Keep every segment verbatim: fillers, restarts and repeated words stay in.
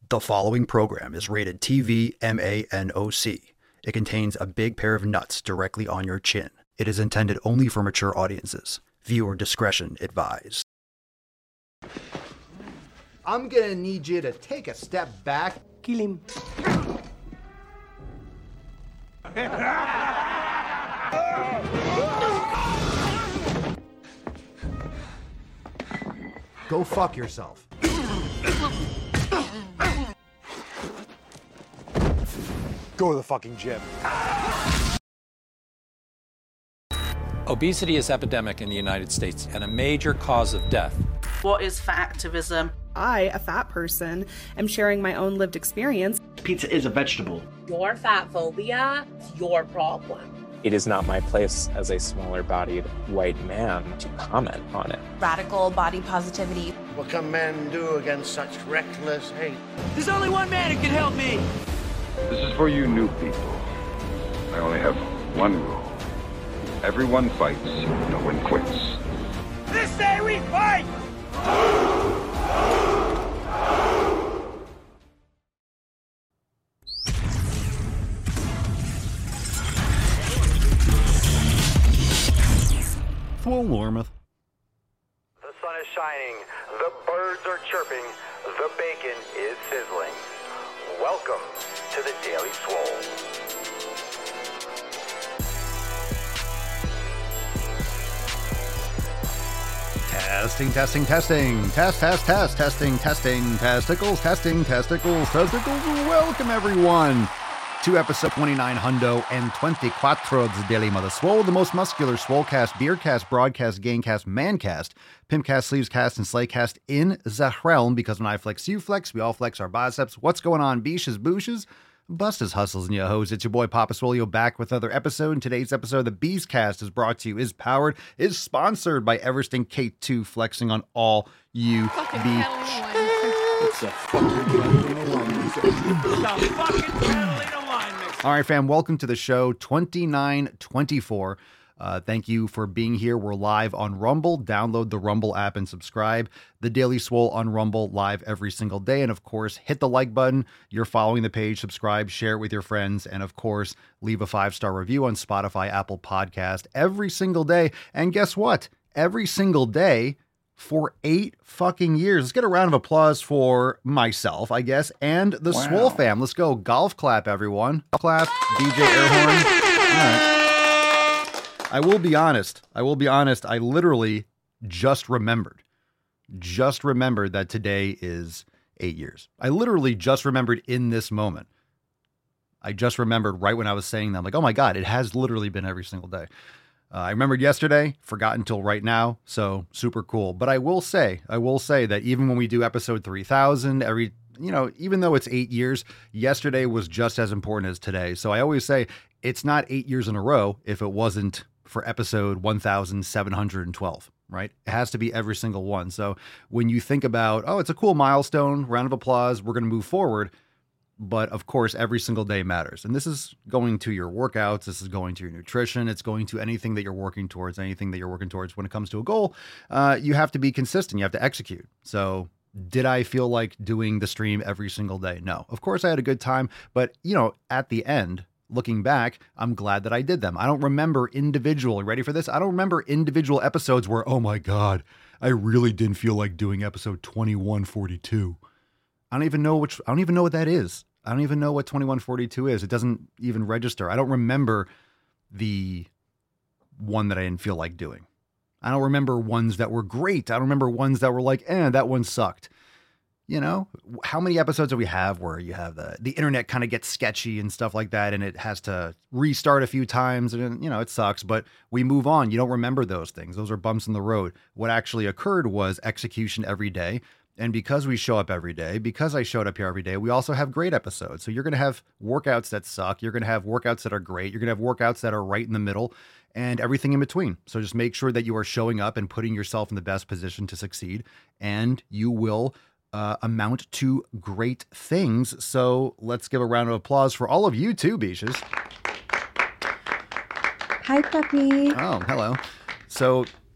The following program is rated T V M A N O C. It contains a big pair of nuts directly on your chin. It is intended only for mature audiences. Viewer discretion advised. I'm gonna need you to take a step back. Kill him. Go fuck yourself. Go to the fucking gym. Obesity is epidemic in the United States and a major cause of death. What is fat activism? I, a fat person, am sharing my own lived experience. Pizza is a vegetable. Your fat phobia is your problem. It is not my place as a smaller-bodied white man to comment on it. Radical body positivity. What can men do against such reckless hate? There's only one man who can help me. This is for you new people. I only have one rule. Everyone fights, no one quits. This day we fight! Full Warmouth. The sun is shining, the birds are chirping, the bacon is sizzling. Welcome to the Daily Swole. Testing, testing, testing. Test, test, test, testing, testing. Testicles, testing, testicles, testicles. Welcome, everyone, to episode twenty-nine hundo and twenty-cuatro of the Daily Mother Swole, the most muscular swolecast, beercast, broadcast, gaincast, mancast, pimpcast, sleevescast, and slaycast in the realm, because when I flex, you flex, we all flex our biceps. What's going on, beaches, booshes? Bustas, hustles, and yo-hos. It's your boy, Papa Swolio, back with another episode. And today's episode of the Beastcast is brought to you, is powered, is sponsored by Everesting K two, flexing on all you beach. It's a fucking Catalina wine mix. All right, fam, welcome to the show twenty-nine twenty-four. Uh, thank you for being here. We're live on Rumble. Download the Rumble app and subscribe. The Daily Swole on Rumble, live every single day. And of course, hit the like button. You're following the page, subscribe, share it with your friends. And of course, leave a five-star review on Spotify, Apple Podcast every single day. And guess what? Every single day for eight fucking years. Let's get a round of applause for myself, I guess, and the wow. Swole fam. Let's go. Golf clap, everyone. Clap, D J air horn. All right. I will be honest. I will be honest. I literally just remembered, just remembered that today is eight years. I literally just remembered in this moment. I just remembered right when I was saying that. I'm like, oh my God, it has literally been every single day. Uh, I remembered yesterday, forgot until right now. So super cool. But I will say, I will say that even when we do episode three thousand, every, you know, even though it's eight years, yesterday was just as important as today. So I always say it's not eight years in a row if it wasn't for episode one thousand seven hundred twelve, right? It has to be every single one. So when you think about, oh, it's a cool milestone, round of applause, we're going to move forward. But of course, every single day matters. And this is going to your workouts. This is going to your nutrition. It's going to anything that you're working towards, anything that you're working towards when it comes to a goal. Uh, you have to be consistent. You have to execute. So did I feel like doing the stream every single day? No. Of course, I had a good time. But, you know, at the end, looking back, I'm glad that I did them. I don't remember individual, ready for this? I don't remember individual episodes where, oh my God, I really didn't feel like doing episode twenty-one forty-two. I don't even know which, I don't even know what that is. I don't even know what twenty-one forty-two is. It doesn't even register. I don't remember the one that I didn't feel like doing. I don't remember ones that were great. I don't remember ones that were like, eh, that one sucked. You know, how many episodes do we have where you have the, the internet kind of gets sketchy and stuff like that, and it has to restart a few times, and, you know, it sucks, but we move on. You don't remember those things. Those are bumps in the road. What actually occurred was execution every day. And because we show up every day, because I showed up here every day, we also have great episodes. So you're going to have workouts that suck. You're going to have workouts that are great. You're going to have workouts that are right in the middle and everything in between. So just make sure that you are showing up and putting yourself in the best position to succeed, and you will Uh, amount to great things. So let's give a round of applause for all of you too, Beaches. Hi, puppy. Oh, hello. So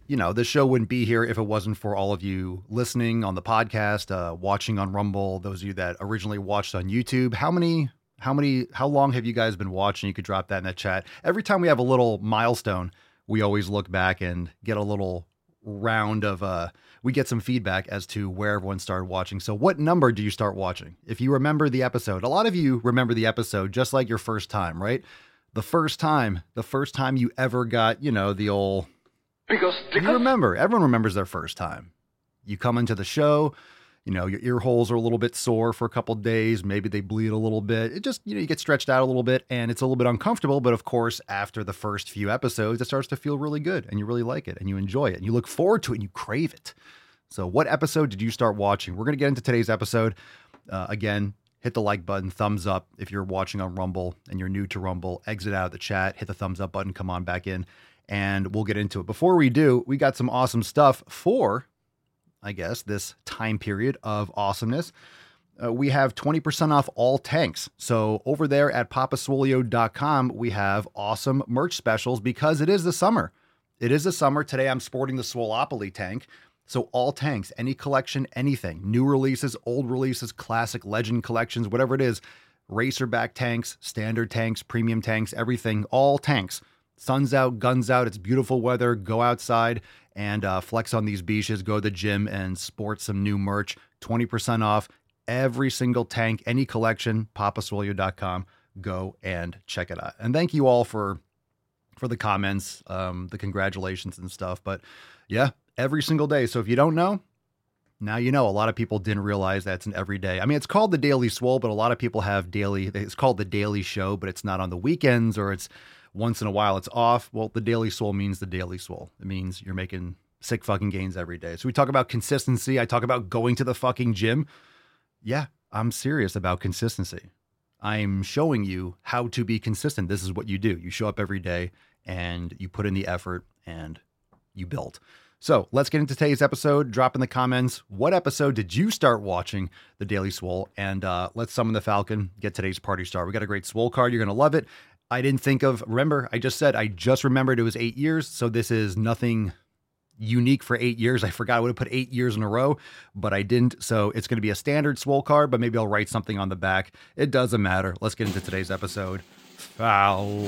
you know, this show wouldn't be here if it wasn't for all of you listening on the podcast, uh, watching on Rumble, those of you that originally watched on YouTube. How many, how many, how long have you guys been watching? You could drop that in the chat. Every time we have a little milestone, we always look back and get a little round of, uh, we get some feedback as to where everyone started watching. So what number do you start watching? If you remember the episode, a lot of you remember the episode just like your first time, right? The first time, the first time you ever got, you know, the old... Because, because you remember, everyone remembers their first time. You come into the show, you know, your ear holes are a little bit sore for a couple of days. Maybe they bleed a little bit. It just, you know, you get stretched out a little bit and it's a little bit uncomfortable. But of course, after the first few episodes, it starts to feel really good and you really like it and you enjoy it and you look forward to it and you crave it. So what episode did you start watching? We're going to get into today's episode. Uh, again, hit the like button, thumbs up. If you're watching on Rumble and you're new to Rumble, exit out of the chat, hit the thumbs up button, come on back in. And we'll get into it. Before we do, we got some awesome stuff for, I guess, this time period of awesomeness. Uh, we have twenty percent off all tanks. So over there at papa swolio dot com, we have awesome merch specials because it is the summer. It is the summer. Today I'm sporting the Swolopoly tank. So all tanks, any collection, anything, new releases, old releases, classic legend collections, whatever it is, racerback tanks, standard tanks, premium tanks, everything, all tanks. Sun's out, guns out. It's beautiful weather. Go outside and uh, flex on these beaches. Go to the gym and sport some new merch. twenty percent off every single tank, any collection, papa swolio dot com. Go and check it out. And thank you all for for the comments, um, the congratulations and stuff. But yeah, every single day. So if you don't know, now you know. A lot of people didn't realize that's an everyday. I mean, it's called the Daily Swole, but a lot of people have daily. It's called the Daily Show, but it's not on the weekends or it's once in a while it's off. Well, the Daily Swole means the Daily Swole. It means you're making sick fucking gains every day. So we talk about consistency. I talk about going to the fucking gym. Yeah, I'm serious about consistency. I'm showing you how to be consistent. This is what you do. You show up every day and you put in the effort and you build. So let's get into today's episode. Drop in the comments, what episode did you start watching the Daily Swole? And uh, let's summon the Falcon, get today's party started. We got a great Swole card. You're going to love it. I didn't think of, remember, I just said, I just remembered it was eight years. So this is nothing unique for eight years. I forgot I would have put eight years in a row, but I didn't. So it's going to be a standard Swole card, but maybe I'll write something on the back. It doesn't matter. Let's get into today's episode. Falcon.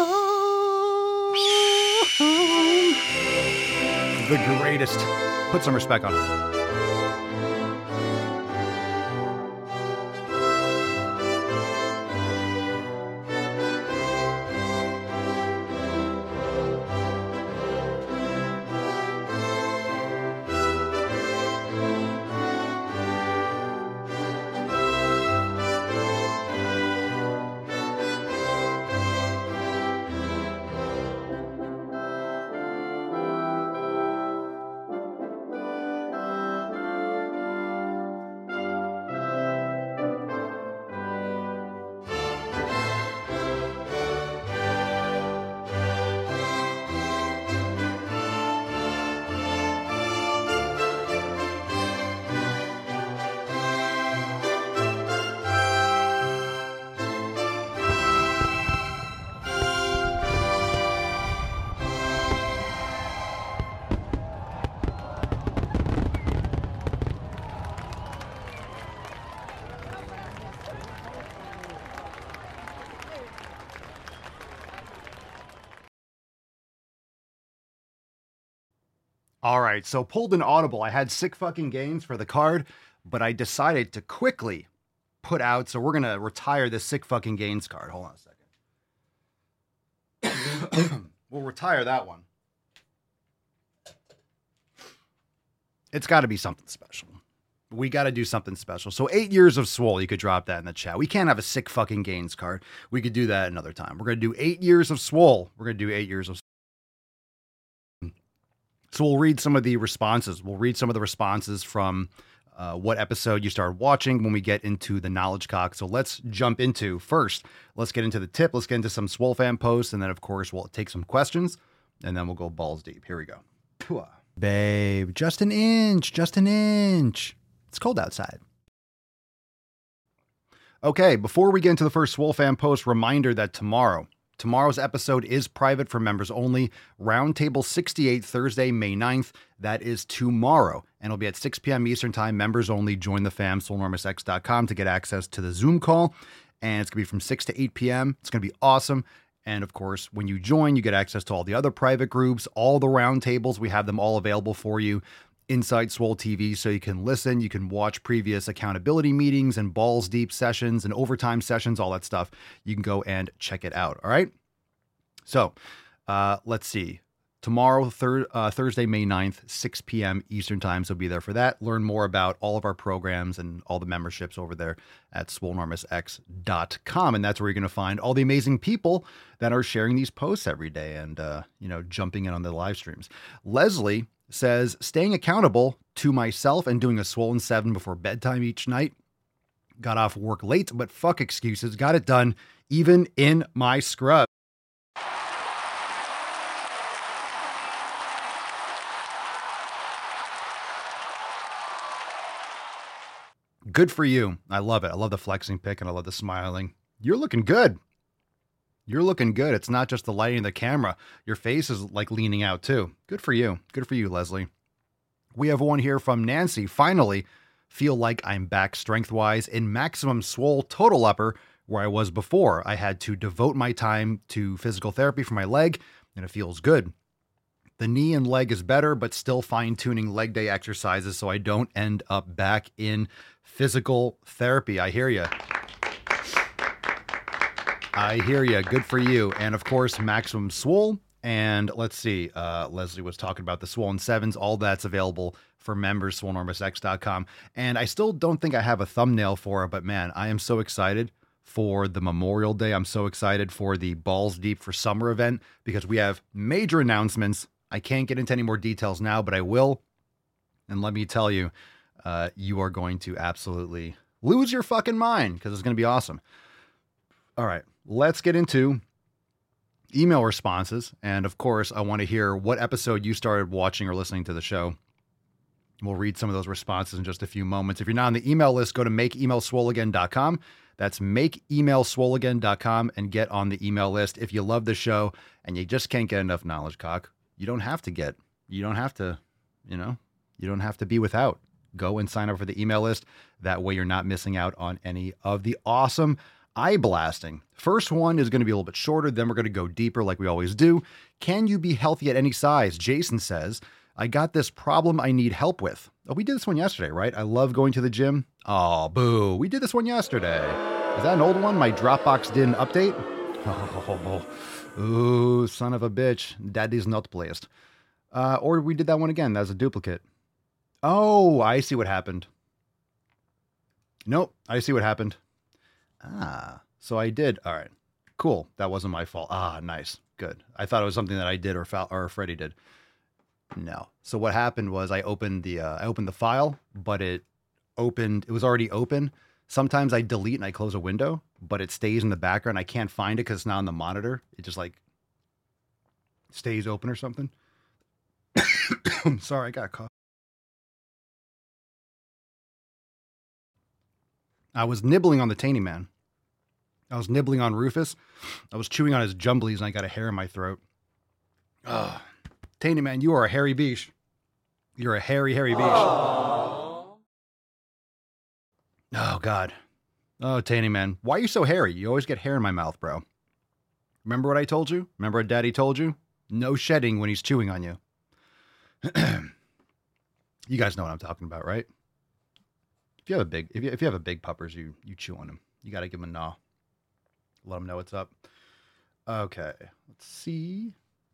The greatest. Put some respect on it. All right, so pulled an audible. I had sick fucking gains for the card, but I decided to quickly put out, so we're going to retire this sick fucking gains card. Hold on a second. We'll retire that one. It's got to be something special. We got to do something special. So eight years of Swole, you could drop that in the chat. We can't have a sick fucking gains card. We could do that another time. We're going to do eight years of Swole. We're going to do eight years of So we'll read some of the responses. We'll read some of the responses from uh, what episode you started watching when we get into the knowledge cock. So let's jump into first. Let's get into the tip. Let's get into some Swole fan posts. And then, of course, we'll take some questions. And then we'll go balls deep. Here we go. Pooah. Babe, just an inch, just an inch. It's cold outside. Okay, before we get into the first Swole fan post, reminder that tomorrow, Tomorrow's episode is private for members only. Roundtable sixty-eight, Thursday, May ninth. That is tomorrow. And it'll be at six p.m. Eastern Time. Members only. Join the fam, soul enormous x dot com, to get access to the Zoom call. And it's going to be from six to eight p.m. It's going to be awesome. And of course, when you join, you get access to all the other private groups, all the roundtables. We have them all available for you inside Swole T V, so you can listen, you can watch previous accountability meetings and balls deep sessions and overtime sessions, all that stuff. You can go and check it out. All right. So uh, let's see. Tomorrow, thir- uh, Thursday, May ninth, six p.m. Eastern Time. So be there for that. Learn more about all of our programs and all the memberships over there at swole enormous x dot com. And that's where you're going to find all the amazing people that are sharing these posts every day and, uh, you know, jumping in on the live streams. Leslie says, staying accountable to myself and doing a Swollen seven before bedtime each night. Got off work late, but fuck excuses. Got it done, even in my scrub. Good for you. I love it. I love the flexing pic and I love the smiling. You're looking good. You're looking good. It's not just the lighting of the camera. Your face is like leaning out too. Good for you. Good for you, Leslie. We have one here from Nancy. Finally, feel like I'm back strength-wise in maximum swole total upper where I was before. I had to devote my time to physical therapy for my leg, and it feels good. The knee and leg is better, but still fine-tuning leg day exercises so I don't end up back in physical therapy. I hear you. I hear you. Good for you. And of course, Maximum Swole. And let's see, uh, Leslie was talking about the Swollen Sevens. All that's available for members, swole enormous x dot com. And I still don't think I have a thumbnail for it, but man, I am so excited for the Memorial Day. I'm so excited for the Balls Deep for Summer event because we have major announcements. I can't get into any more details now, but I will. And let me tell you, uh, you are going to absolutely lose your fucking mind because it's going to be awesome. All right. Let's get into email responses. And of course, I want to hear what episode you started watching or listening to the show. We'll read some of those responses in just a few moments. If you're not on the email list, go to make email swole again dot com. That's make email swole again dot com and get on the email list. If you love the show and you just can't get enough knowledge, cock, you don't have to get, you don't have to, you know, you don't have to be without. Go and sign up for the email list. That way you're not missing out on any of the awesome eye blasting. First one is going to be a little bit shorter. Then we're going to go deeper like we always do. Can you be healthy at any size? Jason says, I got this problem I need help with. Oh, we did this one yesterday, right? I love going to the gym. Oh, boo. We did this one yesterday. Is that an old one? My Dropbox didn't update? Oh, ooh, son of a bitch. Daddy's not pleased. Uh, or we did that one again. That was a duplicate. Oh, I see what happened. Nope. I see what happened. Ah, so I did. All right, cool. That wasn't my fault. Ah, nice. Good. I thought it was something that I did or Fa- or Freddie did. No. So what happened was I opened the, uh, I opened the file, but it opened, it was already open. Sometimes I delete and I close a window, but it stays in the background. I can't find it because it's not on the monitor. It just like stays open or something. Sorry, I got caught. I was nibbling on the Taney Man. I was nibbling on Rufus. I was chewing on his jumblies and I got a hair in my throat. Oh, Taney Man, you are a hairy beach. You're a hairy, hairy beach. Aww. Oh, God. Oh, Taney Man. Why are you so hairy? You always get hair in my mouth, bro. Remember what I told you? Remember what Daddy told you? No shedding when he's chewing on you. You guys know what I'm talking about, right? If you have a big, if you, if you have a big puppers, you, you chew on them. You got to give them a gnaw. Let them know what's up. Okay. Let's see.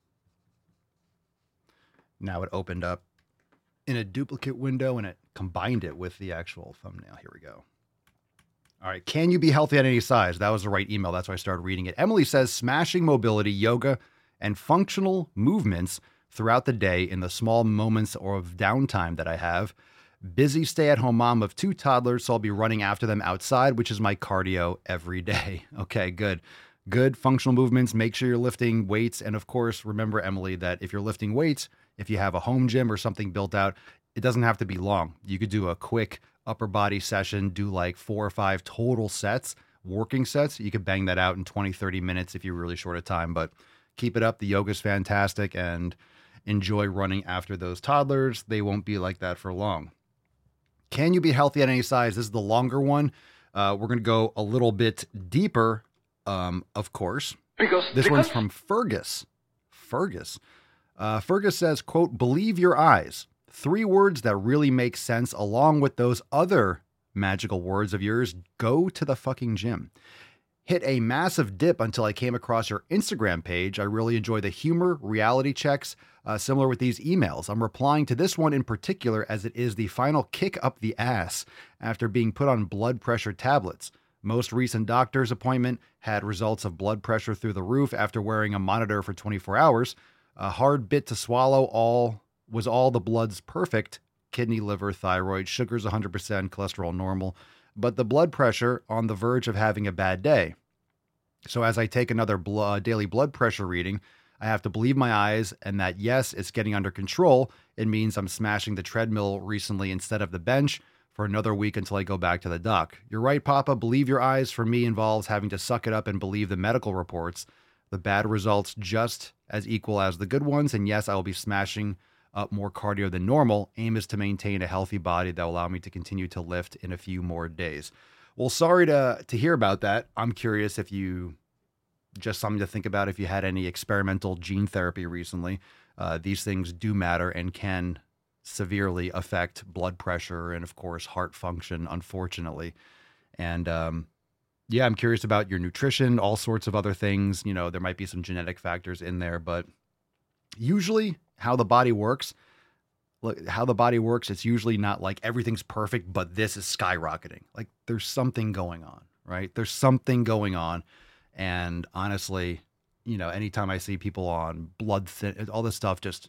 Now it opened up in a duplicate window and it combined it with the actual thumbnail. Here we go. All right. Can you be healthy at any size? That was the right email. That's why I started reading it. Emily says smashing mobility, yoga, and functional movements throughout the day in the small moments or of downtime that I have. Busy stay-at-home mom of two toddlers, so I'll be running after them outside, which is my cardio every day. Okay, good. Good functional movements. Make sure you're lifting weights. And of course, remember, Emily, that if you're lifting weights, if you have a home gym or something built out, it doesn't have to be long. You could do a quick upper body session, do like four or five total sets working sets. You could bang that out in twenty, thirty minutes if you're really short of time, but keep it up. The yoga's fantastic, and enjoy running after those toddlers. They won't be like that for long. Can you be healthy at any size? This is the longer one. Uh, we're going to go a little bit deeper, um, of course. Because, this because... one's from Fergus. Fergus. Uh, Fergus says, quote, believe your eyes. Three words that really make sense along with those other magical words of yours. Go to the fucking gym. Hit a massive dip until I came across your Instagram page. I really enjoy the humor, reality checks, uh, similar with these emails. I'm replying to this one in particular as it is the final kick up the ass after being put on blood pressure tablets. Most recent doctor's appointment had results of blood pressure through the roof after wearing a monitor for twenty-four hours. A hard bit to swallow. All was all the blood's perfect. Kidney, liver, thyroid, sugars one hundred percent, cholesterol normal, but the blood pressure on the verge of having a bad day. So as I take another blood, daily blood pressure reading, I have to believe my eyes and that, yes, it's getting under control. It means I'm smashing the treadmill recently instead of the bench for another week until I go back to the doc. You're right, Papa. Believe your eyes for me involves having to suck it up and believe the medical reports. The bad results just as equal as the good ones. And yes, I will be smashing up more cardio than normal. Aim is to maintain a healthy body that will allow me to continue to lift in a few more days. Well, sorry to to hear about that. I'm curious if you, just something to think about if you had any experimental gene therapy recently. Uh, these things do matter and can severely affect blood pressure and, of course, heart function, unfortunately. And um, yeah, I'm curious about your nutrition, all sorts of other things. You know, there might be some genetic factors in there, but usually how the body works, look, how the body works, it's usually not like everything's perfect, but this is skyrocketing. Like there's something going on, right? There's something going on. And honestly, you know, anytime I see people on blood thin, all this stuff, just,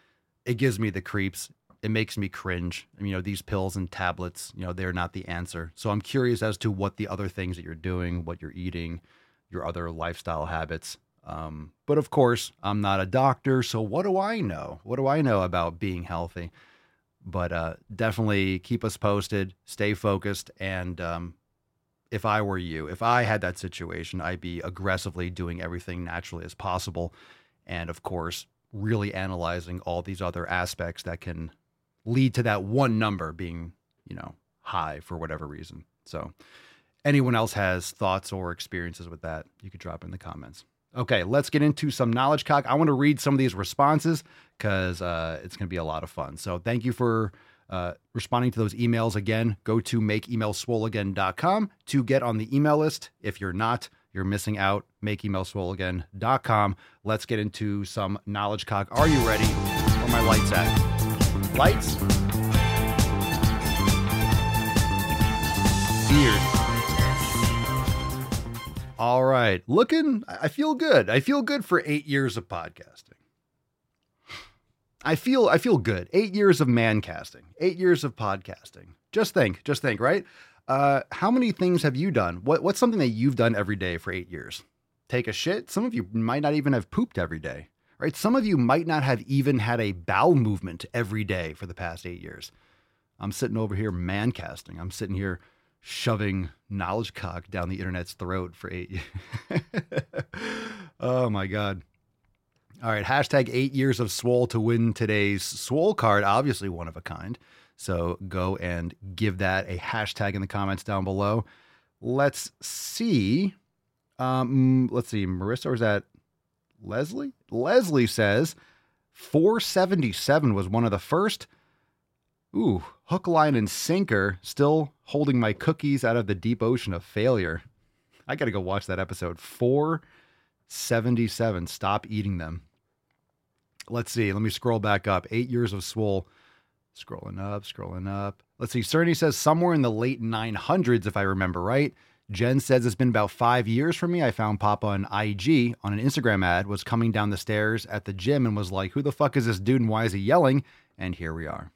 it gives me the creeps. It makes me cringe. You know, these pills and tablets, you know, they're not the answer. So I'm curious as to what the other things that you're doing, what you're eating, your other lifestyle habits. Um, but of course, I'm not a doctor. So what do I know? What do I know about being healthy? But uh, definitely keep us posted, stay focused. And um, if I were you, if I had that situation, I'd be aggressively doing everything naturally as possible. And of course, really analyzing all these other aspects that can lead to that one number being, you know, high for whatever reason. So anyone else has thoughts or experiences with that, you could drop in the comments. Okay, let's get into some knowledge cock. I want to read some of these responses because uh, it's going to be a lot of fun. So thank you for uh, responding to those emails. Again, go to make email swole again dot com to get on the email list. If you're not, you're missing out. make email swole again dot com. Let's get into some knowledge cock. Are you ready? Where are my lights at? Lights? Beard. All right. Looking, I feel good. I feel good for eight years of podcasting. I feel, I feel good. Eight years of man casting, eight years of podcasting. Just think, just think, right? Uh, how many things have you done? What, what's something that you've done every day for eight years? Take a shit. Some of you might not even have pooped every day, right? Some of you might not have even had a bowel movement every day for the past eight years. I'm sitting over here man casting. I'm sitting here shoving knowledge cock down the internet's throat for eight years. Oh my God. All right. Hashtag eight years of swole to win today's swole card. Obviously one of a kind. So go and give that a hashtag in the comments down below. Let's see. Um, let's see. Marissa, or is that Leslie? Leslie says four seventy-seven was one of the first. Ooh, hook, line, and sinker, still holding my cookies out of the deep ocean of failure. I got to go watch that episode. four seventy-seven. Stop eating them. Let's see. Let me scroll back up. Eight years of swole. Scrolling up, scrolling up. Let's see. Cerny says somewhere in the late nine hundreds, if I remember right. Jen says it's been about five years for me. I found Papa on I G on an Instagram ad, was coming down the stairs at the gym and was like, who the fuck is this dude and why is he yelling? And here we are.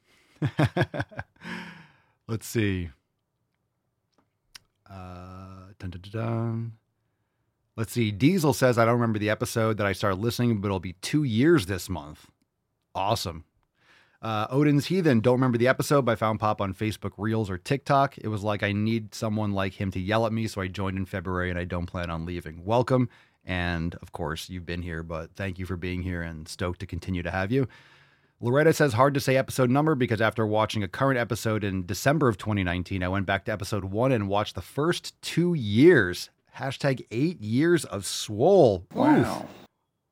Let's see. Uh, dun, dun, dun, dun. Let's see. Diesel says, I don't remember the episode that I started listening, but it'll be two years this month. Awesome. Uh, Odin's Heathen, don't remember the episode, but I found Pop on Facebook Reels or TikTok. It was like I need someone like him to yell at me, so I joined in February, and I don't plan on leaving. Welcome, and of course, you've been here, but thank you for being here, and stoked to continue to have you. Loretta says, hard to say episode number because after watching a current episode in December of twenty nineteen, I went back to episode one and watched the first two years. Hashtag eight years of Swole. Wow. Oof.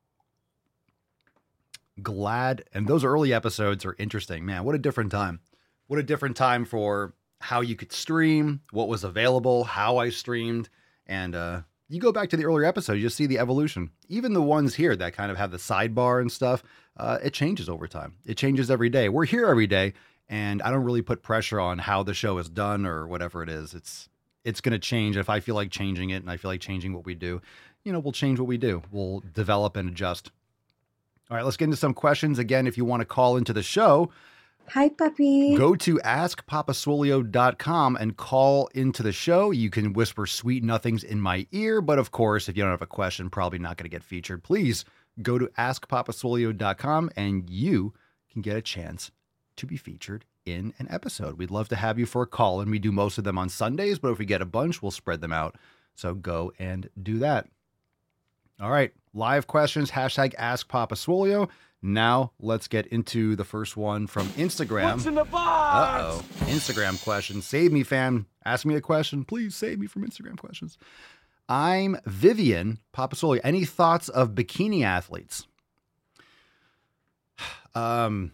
Glad. And those early episodes are interesting. Man, what a different time. What a different time for how you could stream, what was available, how I streamed. And uh, you go back to the earlier episodes, you'll see the evolution. Even the ones here that kind of have the sidebar and stuff, uh, it changes over time. It changes every day. We're here every day, and I don't really put pressure on how the show is done or whatever it is. It's it's going to change. If I feel like changing it and I feel like changing what we do, you know, we'll change what we do. We'll develop and adjust. All right, let's get into some questions. Again, if you want to call into the show, hi, puppy. Go to ask papa swolio dot com and call into the show. You can whisper sweet nothings in my ear, but of course, if you don't have a question, probably not going to get featured. Please go to ask papa swolio dot com and you can get a chance to be featured in an episode. We'd love to have you for a call, and we do most of them on Sundays, but if we get a bunch, we'll spread them out. So go and do that. All right, live questions, hashtag Ask Papa Swolio. Now let's get into the first one from Instagram. What's in the box? Uh-oh, Instagram question. Save me, fam. Ask me a question. Please save me from Instagram questions. I'm Vivian, Papa Swolio. Any thoughts of bikini athletes? Um,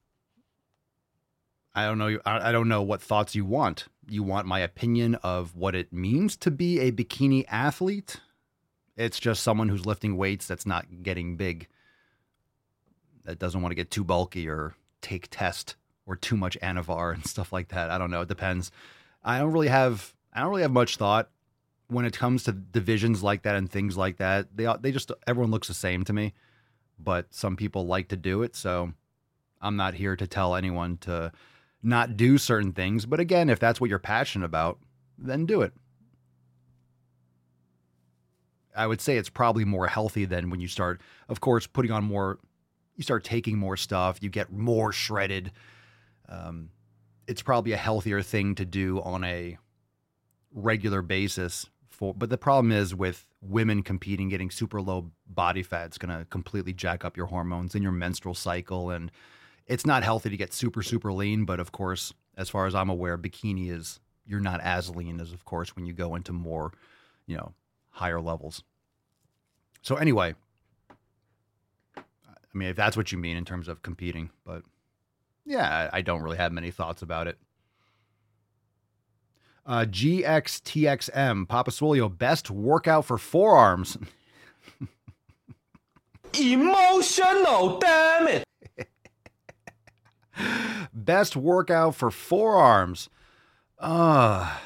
I don't know. I don't know what thoughts you want. You want my opinion of what it means to be a bikini athlete? It's just someone who's lifting weights that's not getting big, that doesn't want to get too bulky or take test or too much Anavar and stuff like that. I don't know. It depends. I don't really have, I don't really have much thought when it comes to divisions like that and things like that. They, they just, everyone looks the same to me, but some people like to do it. So I'm not here to tell anyone to not do certain things. But again, if that's what you're passionate about, then do it. I would say it's probably more healthy than when you start, of course, putting on more, you start taking more stuff, you get more shredded. Um, it's probably a healthier thing to do on a regular basis. For, but the problem is with women competing, getting super low body fat, it's going to completely jack up your hormones and your menstrual cycle. And it's not healthy to get super, super lean. But of course, as far as I'm aware, bikini is, you're not as lean as, of course, when you go into more, you know, higher levels. So anyway, I mean, if that's what you mean in terms of competing, but yeah, I don't really have many thoughts about it. Uh, G X T X M, Papa Swolio, best workout for forearms. Emotional, damn it. Best workout for forearms. Uh,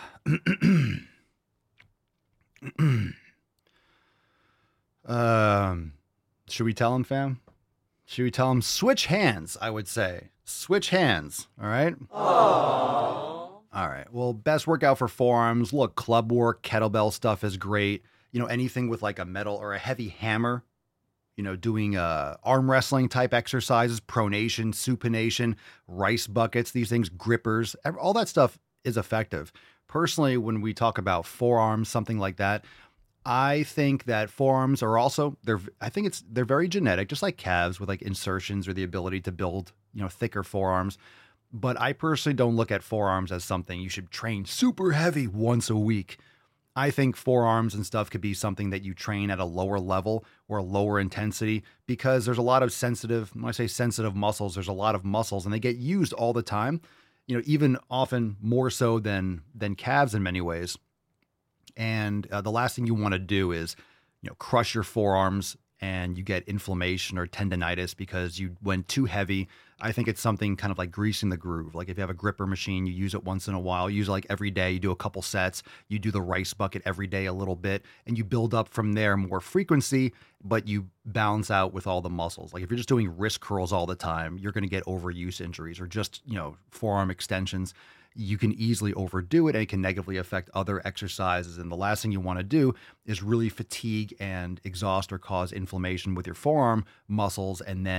um, should we tell him, fam? Should we tell him switch hands? I would say switch hands. All right. Aww. All right. Well, best workout for forearms. Look, club work, kettlebell stuff is great. You know, anything with like a metal or a heavy hammer. You know, doing uh, arm wrestling type exercises, pronation, supination, rice buckets, these things, grippers, all that stuff is effective. Personally, when we talk about forearms, something like that, I think that forearms are also, they're, I think it's, they're very genetic, just like calves with like insertions or the ability to build, you know, thicker forearms. But I personally don't look at forearms as something you should train super heavy once a week. I think forearms and stuff could be something that you train at a lower level or a lower intensity, because there's a lot of sensitive, when I say sensitive muscles, there's a lot of muscles and they get used all the time, you know, even often more so than, than calves in many ways. And uh, the last thing you want to do is, you know, crush your forearms and you get inflammation or tendonitis because you went too heavy. I think it's something kind of like greasing the groove. Like if you have a gripper machine, you use it once in a while, you use it like every day, you do a couple sets, you do the rice bucket every day a little bit, and you build up from there more frequency, but you balance out with all the muscles. Like if you're just doing wrist curls all the time, you're going to get overuse injuries, or just, you know, forearm extensions. You can easily overdo it and it can negatively affect other exercises. And the last thing you want to do is really fatigue and exhaust or cause inflammation with your forearm muscles and then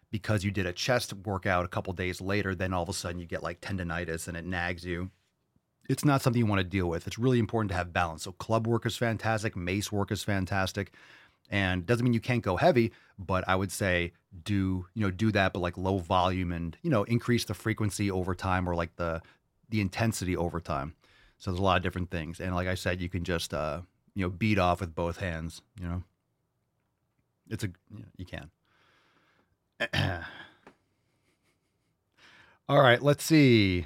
because you did a chest workout a couple days later, then all of a sudden you get like tendonitis and it nags you. It's not something you want to deal with. It's really important to have balance. So club work is fantastic. Mace work is fantastic. And doesn't mean you can't go heavy, but I would say do, you know, do that, but like low volume and, you know, increase the frequency over time or like the, the intensity over time. So there's a lot of different things. And like I said, you can just, uh, you know, beat off with both hands, you know, it's a, you know, you can. All right, let's see.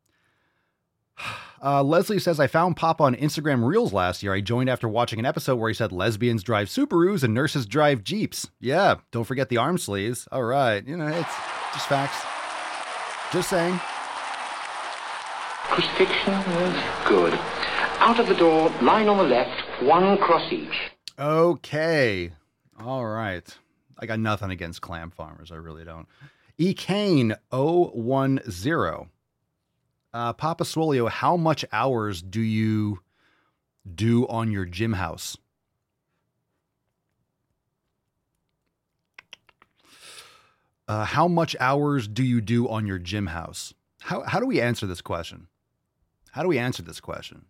Uh, Leslie says, I found Papa on Instagram Reels last year. I joined after watching an episode where he said lesbians drive Subarus and nurses drive Jeeps. Yeah, don't forget the arm sleeves. All right, you know, it's just facts. Just saying. Crucifixion was good. Out of the door, line on the left, one cross each. Okay. All right. I got nothing against clam farmers. I really don't. E. Kane oh one zero. Uh, Papa Swolio, how much hours do you do on your gym house? Uh, how much hours do you do on your gym house? How how do we answer this question? How do we answer this question?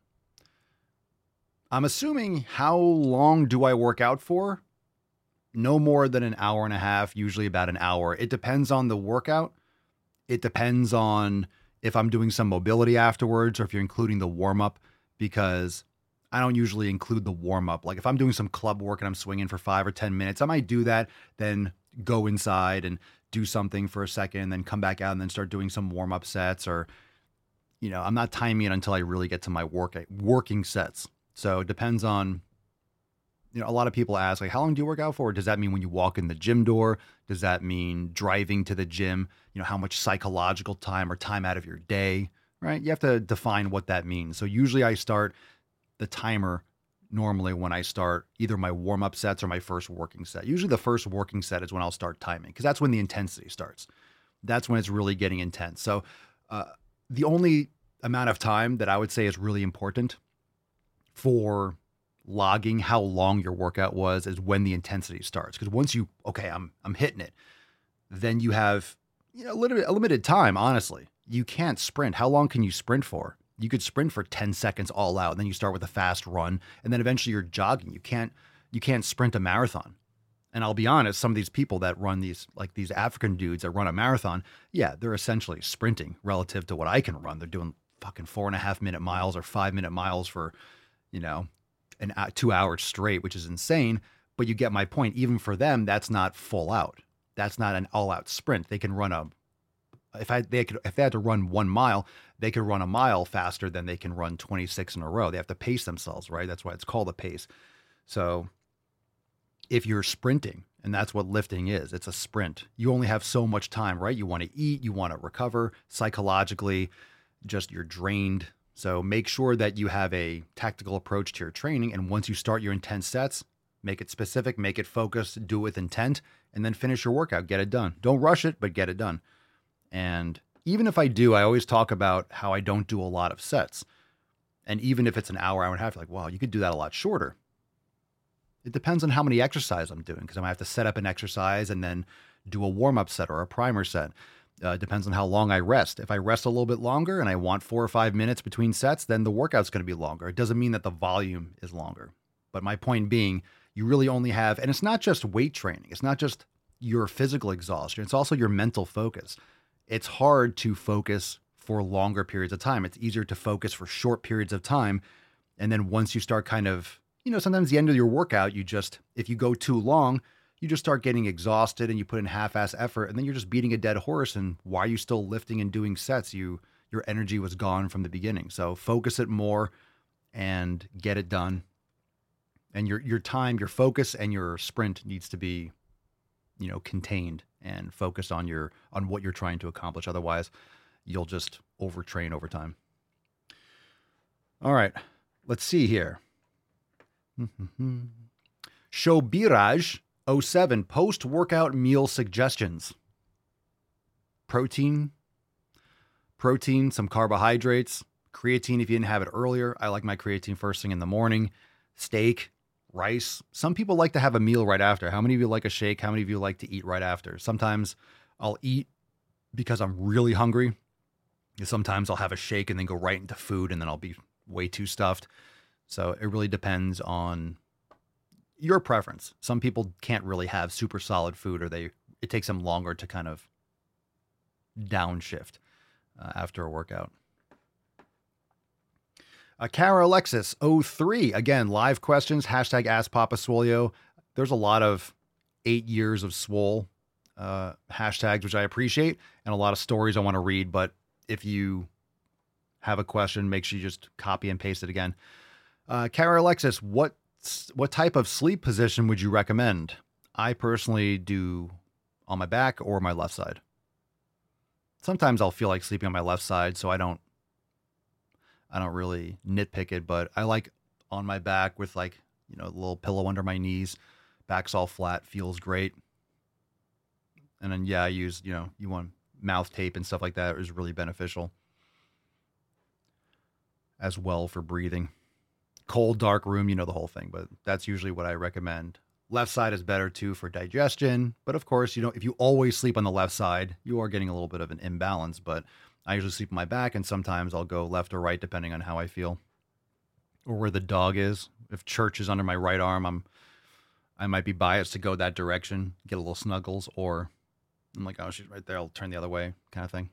I'm assuming how long do I work out for? No more than an hour and a half, usually about an hour. It depends on the workout. It depends on if I'm doing some mobility afterwards or if you're including the warm-up, because I don't usually include the warm-up. Like if I'm doing some club work and I'm swinging for five or ten minutes, I might do that, then go inside and do something for a second, then come back out and then start doing some warm-up sets, or, you know, I'm not timing it until I really get to my work working sets. So it depends on, you know, a lot of people ask, like, how long do you work out for? Does that mean when you walk in the gym door? Does that mean driving to the gym? You know, how much psychological time or time out of your day, right? You have to define what that means. So usually I start the timer normally when I start either my warm-up sets or my first working set. Usually the first working set is when I'll start timing, because that's when the intensity starts. That's when it's really getting intense. So uh, the only amount of time that I would say is really important for logging how long your workout was is when the intensity starts. Because once you, okay, I'm I'm hitting it, then you have, you know, a little bit, a limited time, honestly. You can't sprint. How long can you sprint for? You could sprint for ten seconds all out, and then you start with a fast run, and then eventually you're jogging. You can't you can't sprint a marathon. And I'll be honest, some of these people that run these, like these African dudes that run a marathon, yeah, they're essentially sprinting relative to what I can run. They're doing fucking four and a half minute miles or five minute miles for, you know, an two hours straight, which is insane. But you get my point. Even for them, that's not full out. That's not an all out sprint. They can run a, if I, they could, if they had to run one mile, they could run a mile faster than they can run twenty-six in a row. They have to pace themselves, right? That's why it's called a pace. So if you're sprinting, and that's what lifting is, it's a sprint. You only have so much time, right? You want to eat, you want to recover psychologically, just you're drained. So make sure that you have a tactical approach to your training. And once you start your intense sets, make it specific, make it focused, do it with intent, and then finish your workout, get it done. Don't rush it, but get it done. And even if I do, I always talk about how I don't do a lot of sets. And even if it's an hour, hour and a half, like, wow, you could do that a lot shorter. It depends on how many exercises I'm doing, because I might have to set up an exercise and then do a warm-up set or a primer set. Uh, it depends on how long I rest. If I rest a little bit longer and I want four or five minutes between sets, then the workout's going to be longer. It doesn't mean that the volume is longer. But my point being, you really only have, and it's not just weight training. It's not just your physical exhaustion. It's also your mental focus. It's hard to focus for longer periods of time. It's easier to focus for short periods of time. And then once you start kind of, you know, sometimes the end of your workout, you just, if you go too long, you just start getting exhausted and you put in half-ass effort, and then you're just beating a dead horse. And why are you still lifting and doing sets? You, your energy was gone from the beginning. So focus it more and get it done. And your, your time, your focus and your sprint needs to be, you know, contained and focused on your, on what you're trying to accomplish. Otherwise you'll just overtrain over time. All right, let's see here. Shobiraj oh seven, post-workout meal suggestions. Protein, protein, some carbohydrates, creatine if you didn't have it earlier. I like my creatine first thing in the morning. Steak, rice. Some people like to have a meal right after. How many of you like a shake? How many of you like to eat right after? Sometimes I'll eat because I'm really hungry. Sometimes I'll have a shake and then go right into food, and then I'll be way too stuffed. So it really depends on your preference. Some people can't really have super solid food, or they it takes them longer to kind of downshift uh, after a workout. Uh, Kara Alexis oh three, again, live questions, hashtag Ask Papa Swolio. There's a lot of eight years of swole uh, hashtags, which I appreciate, and a lot of stories I want to read. But if you have a question, make sure you just copy and paste it again. Uh, Kara Alexis, what what type of sleep position would you recommend? I personally do on my back or my left side. Sometimes I'll feel like sleeping on my left side, so I don't I don't really nitpick it, but I like on my back with like, you know, a little pillow under my knees. Back's all flat, feels great. And then, yeah, I use, you know, you want mouth tape and stuff like that is really beneficial as well for breathing. Cold, dark room, you know, the whole thing, but that's usually what I recommend. Left side is better too for digestion. But of course, you know, if you always sleep on the left side, you are getting a little bit of an imbalance, but I usually sleep on my back, and sometimes I'll go left or right depending on how I feel or where the dog is. If Church is under my right arm, I'm I might be biased to go that direction, get a little snuggles, or I'm like, oh, she's right there, I'll turn the other way, kind of thing.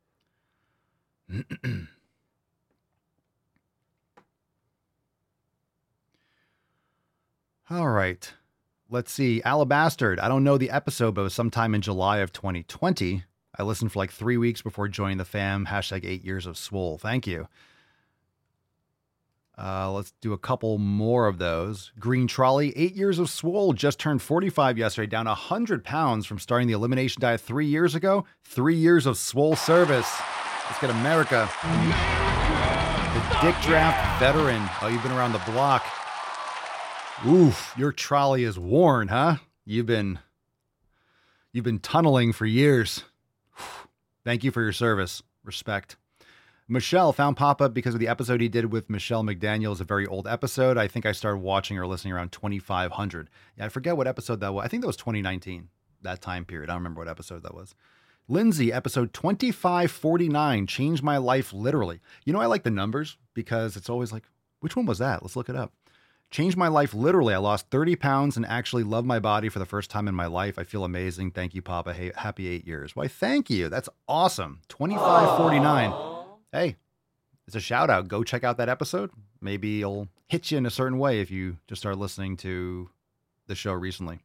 All right. Let's see. Alabastard. I don't know the episode, but it was sometime in July of twenty twenty. I listened for like three weeks before joining the fam. Hashtag eight years of swole. Thank you. Uh, let's do a couple more of those. Green Trolley. Eight years of swole. Just turned forty-five yesterday. Down one hundred pounds from starting the elimination diet three years ago. Three years of swole service. Let's get America. The Dick Draft veteran. Oh, you've been around the block. Oof, your trolley is worn, huh? You've been, you've been tunneling for years. Thank you for your service. Respect. Michelle found Papa because of the episode he did with Michelle McDaniel. A very old episode. I think I started watching or listening around twenty-five hundred. Yeah, I forget what episode that was. I think that was twenty nineteen, that time period. I don't remember what episode that was. Lindsay, episode twenty-five forty-nine, changed my life literally. You know, I like the numbers because it's always like, which one was that? Let's look it up. Changed my life literally. I lost thirty pounds and actually love my body for the first time in my life. I feel amazing. Thank you, Papa. Hey, happy eight years. Why, thank you. That's awesome. twenty-five forty-nine. Hey, it's a shout out. Go check out that episode. Maybe it'll hit you in a certain way if you just start listening to the show recently.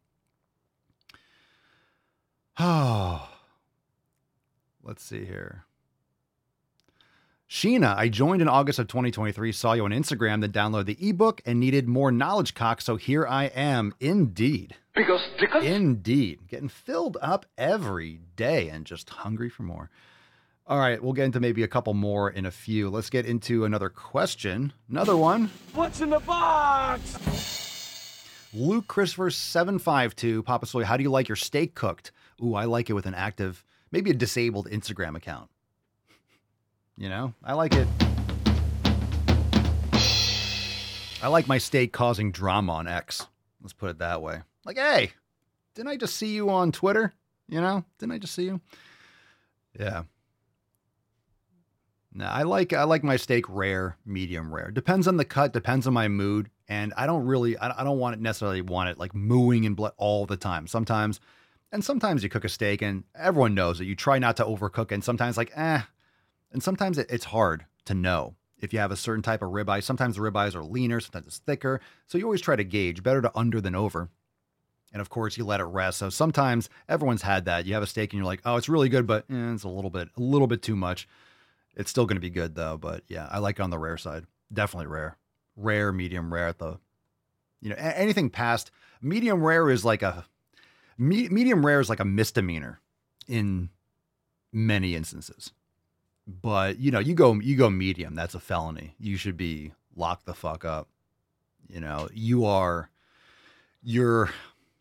Oh, let's see here. Sheena, I joined in August of twenty twenty-three, saw you on Instagram, then downloaded the ebook and needed more knowledge cock, so here I am. Indeed. Because, because... Indeed. Getting filled up every day and just hungry for more. All right, we'll get into maybe a couple more in a few. Let's get into another question. Another one. What's in the box? Luke Christopher seven five two, Papa Soy, how do you like your steak cooked? Ooh, I like it with an active, maybe a disabled Instagram account. You know, I like it. I like my steak causing drama on X. Let's put it that way. Like, hey, didn't I just see you on Twitter? You know, didn't I just see you? Yeah. No, I like I like my steak rare, medium rare. Depends on the cut, depends on my mood, and I don't really I, I don't want it necessarily want it like mooing and blood all the time. Sometimes, and sometimes you cook a steak and everyone knows it. You try not to overcook, and sometimes like eh. And sometimes it, it's hard to know if you have a certain type of ribeye. Sometimes the ribeyes are leaner, sometimes it's thicker. So you always try to gauge. Better to under than over. And of course, you let it rest. So sometimes everyone's had that. You have a steak and you're like, oh, it's really good, but eh, it's a little bit, a little bit too much. It's still going to be good though. But yeah, I like it on the rare side. Definitely rare. Rare, medium rare at the, you know, anything past medium rare is like a, me, medium rare is like a misdemeanor in many instances. But, you know, you go you go medium. That's a felony. You should be locked the fuck up. You know, you are, you're,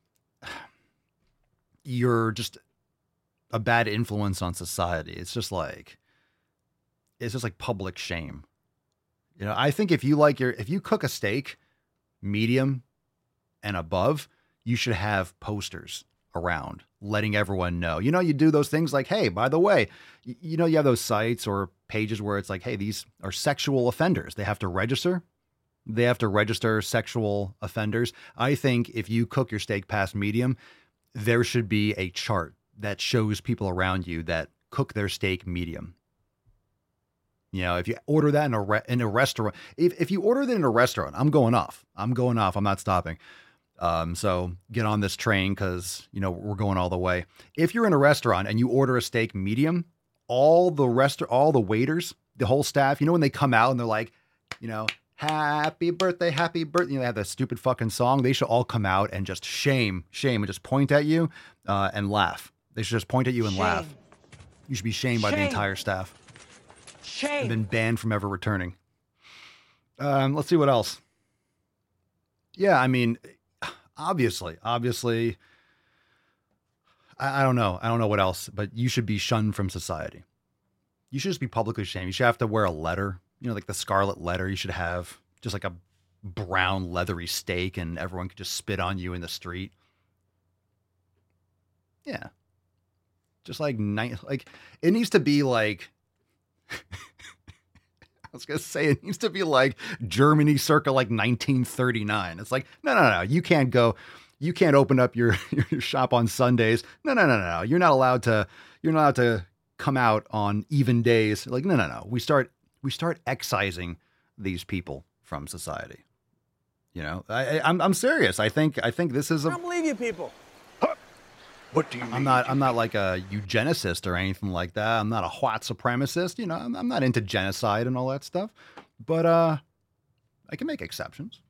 you're just a bad influence on society. It's just like, it's just like public shame. You know, I think if you like your, if you cook a steak medium and above, you should have posters around letting everyone know. You know, you do those things like, hey, by the way, you, you know, you have those sites or pages where it's like, hey, these are sexual offenders. They have to register. They have to register sexual offenders. I think if you cook your steak past medium, there should be a chart that shows people around you that cook their steak medium. You know, if you order that in a re- in a restaurant, if, if you order that in a restaurant, I'm going off. I'm going off. I'm not stopping. Um, so get on this train because, you know, we're going all the way. If you're in a restaurant and you order a steak medium, all the rest, all the waiters, the whole staff, you know, when they come out and they're like, you know, happy birthday, happy birthday, you know, they have that stupid fucking song. They should all come out and just shame, shame, and just point at you uh, and laugh. They should just point at you and shame. laugh. You should be shamed shame. by the entire staff. Shame. And been banned from ever returning. Um, let's see what else. Yeah, I mean, obviously, obviously, I, I don't know. I don't know what else, but you should be shunned from society. You should just be publicly shamed. You should have to wear a letter, you know, like the scarlet letter. You should have just like a brown leathery steak and everyone could just spit on you in the street. Yeah. Just like, like it needs to be like, I was going to say it needs to be like Germany circa like nineteen thirty-nine. It's like, no, no, no, you can't go, you can't open up your, your shop on Sundays. No, no, no, no. You're not allowed to, you're not allowed to come out on even days. Like, no, no, no. We start, we start excising these people from society. You know, I, I'm, I'm serious. I think, I think this is a, I don't believe you people. What do you mean? I'm not, I'm not like a eugenicist or anything like that. I'm not a white supremacist. You know, I'm, I'm not into genocide and all that stuff, but, uh, I can make exceptions.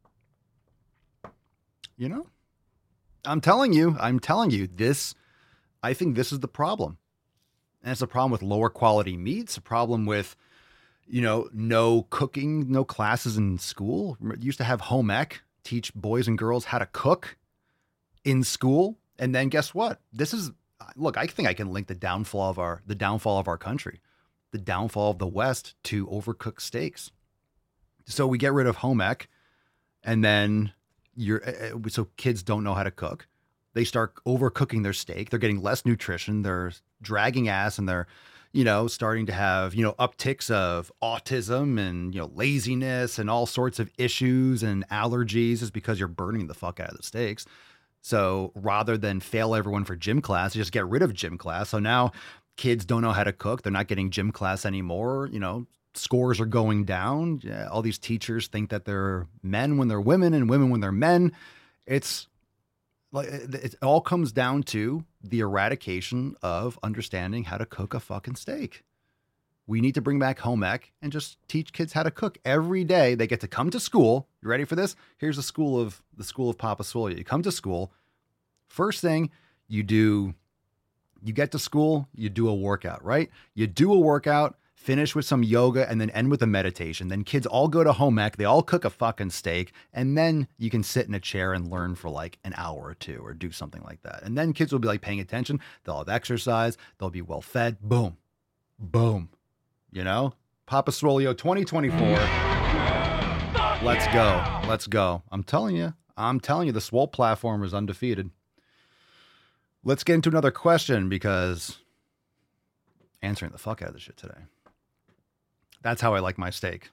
You know, I'm telling you, I'm telling you this, I think this is the problem. And it's a problem with lower quality meat. It's a problem with, you know, no cooking, no classes in school. It used to have home ec, teach boys and girls how to cook in school. And then guess what? This is, look, I think I can link the downfall of our, the downfall of our country, the downfall of the West to overcooked steaks. So we get rid of home ec and then you're, so kids don't know how to cook. They start overcooking their steak. They're getting less nutrition. They're dragging ass and they're, you know, starting to have, you know, upticks of autism and, you know, laziness and all sorts of issues and allergies is because you're burning the fuck out of the steaks. So rather than fail everyone for gym class, just get rid of gym class. So now kids don't know how to cook. They're not getting gym class anymore. You know, scores are going down. Yeah, all these teachers think that they're men when they're women and women when they're men. It's like, it all comes down to the eradication of understanding how to cook a fucking steak. We need to bring back home ec and just teach kids how to cook every day. They get to come to school. You ready for this? Here's the school of the school of Papa Swolio. You come to school. First thing you do, you get to school, you do a workout, right? You do a workout, finish with some yoga and then end with a meditation. Then kids all go to home ec. They all cook a fucking steak. And then you can sit in a chair and learn for like an hour or two or do something like that. And then kids will be like paying attention. They'll have exercise. They'll be well fed. Boom, boom. You know, Papa Swolio twenty twenty-four. Let's go. Let's go. I'm telling you, I'm telling you, the Swole platform is undefeated. Let's get into another question because answering the fuck out of this shit today. That's how I like my steak.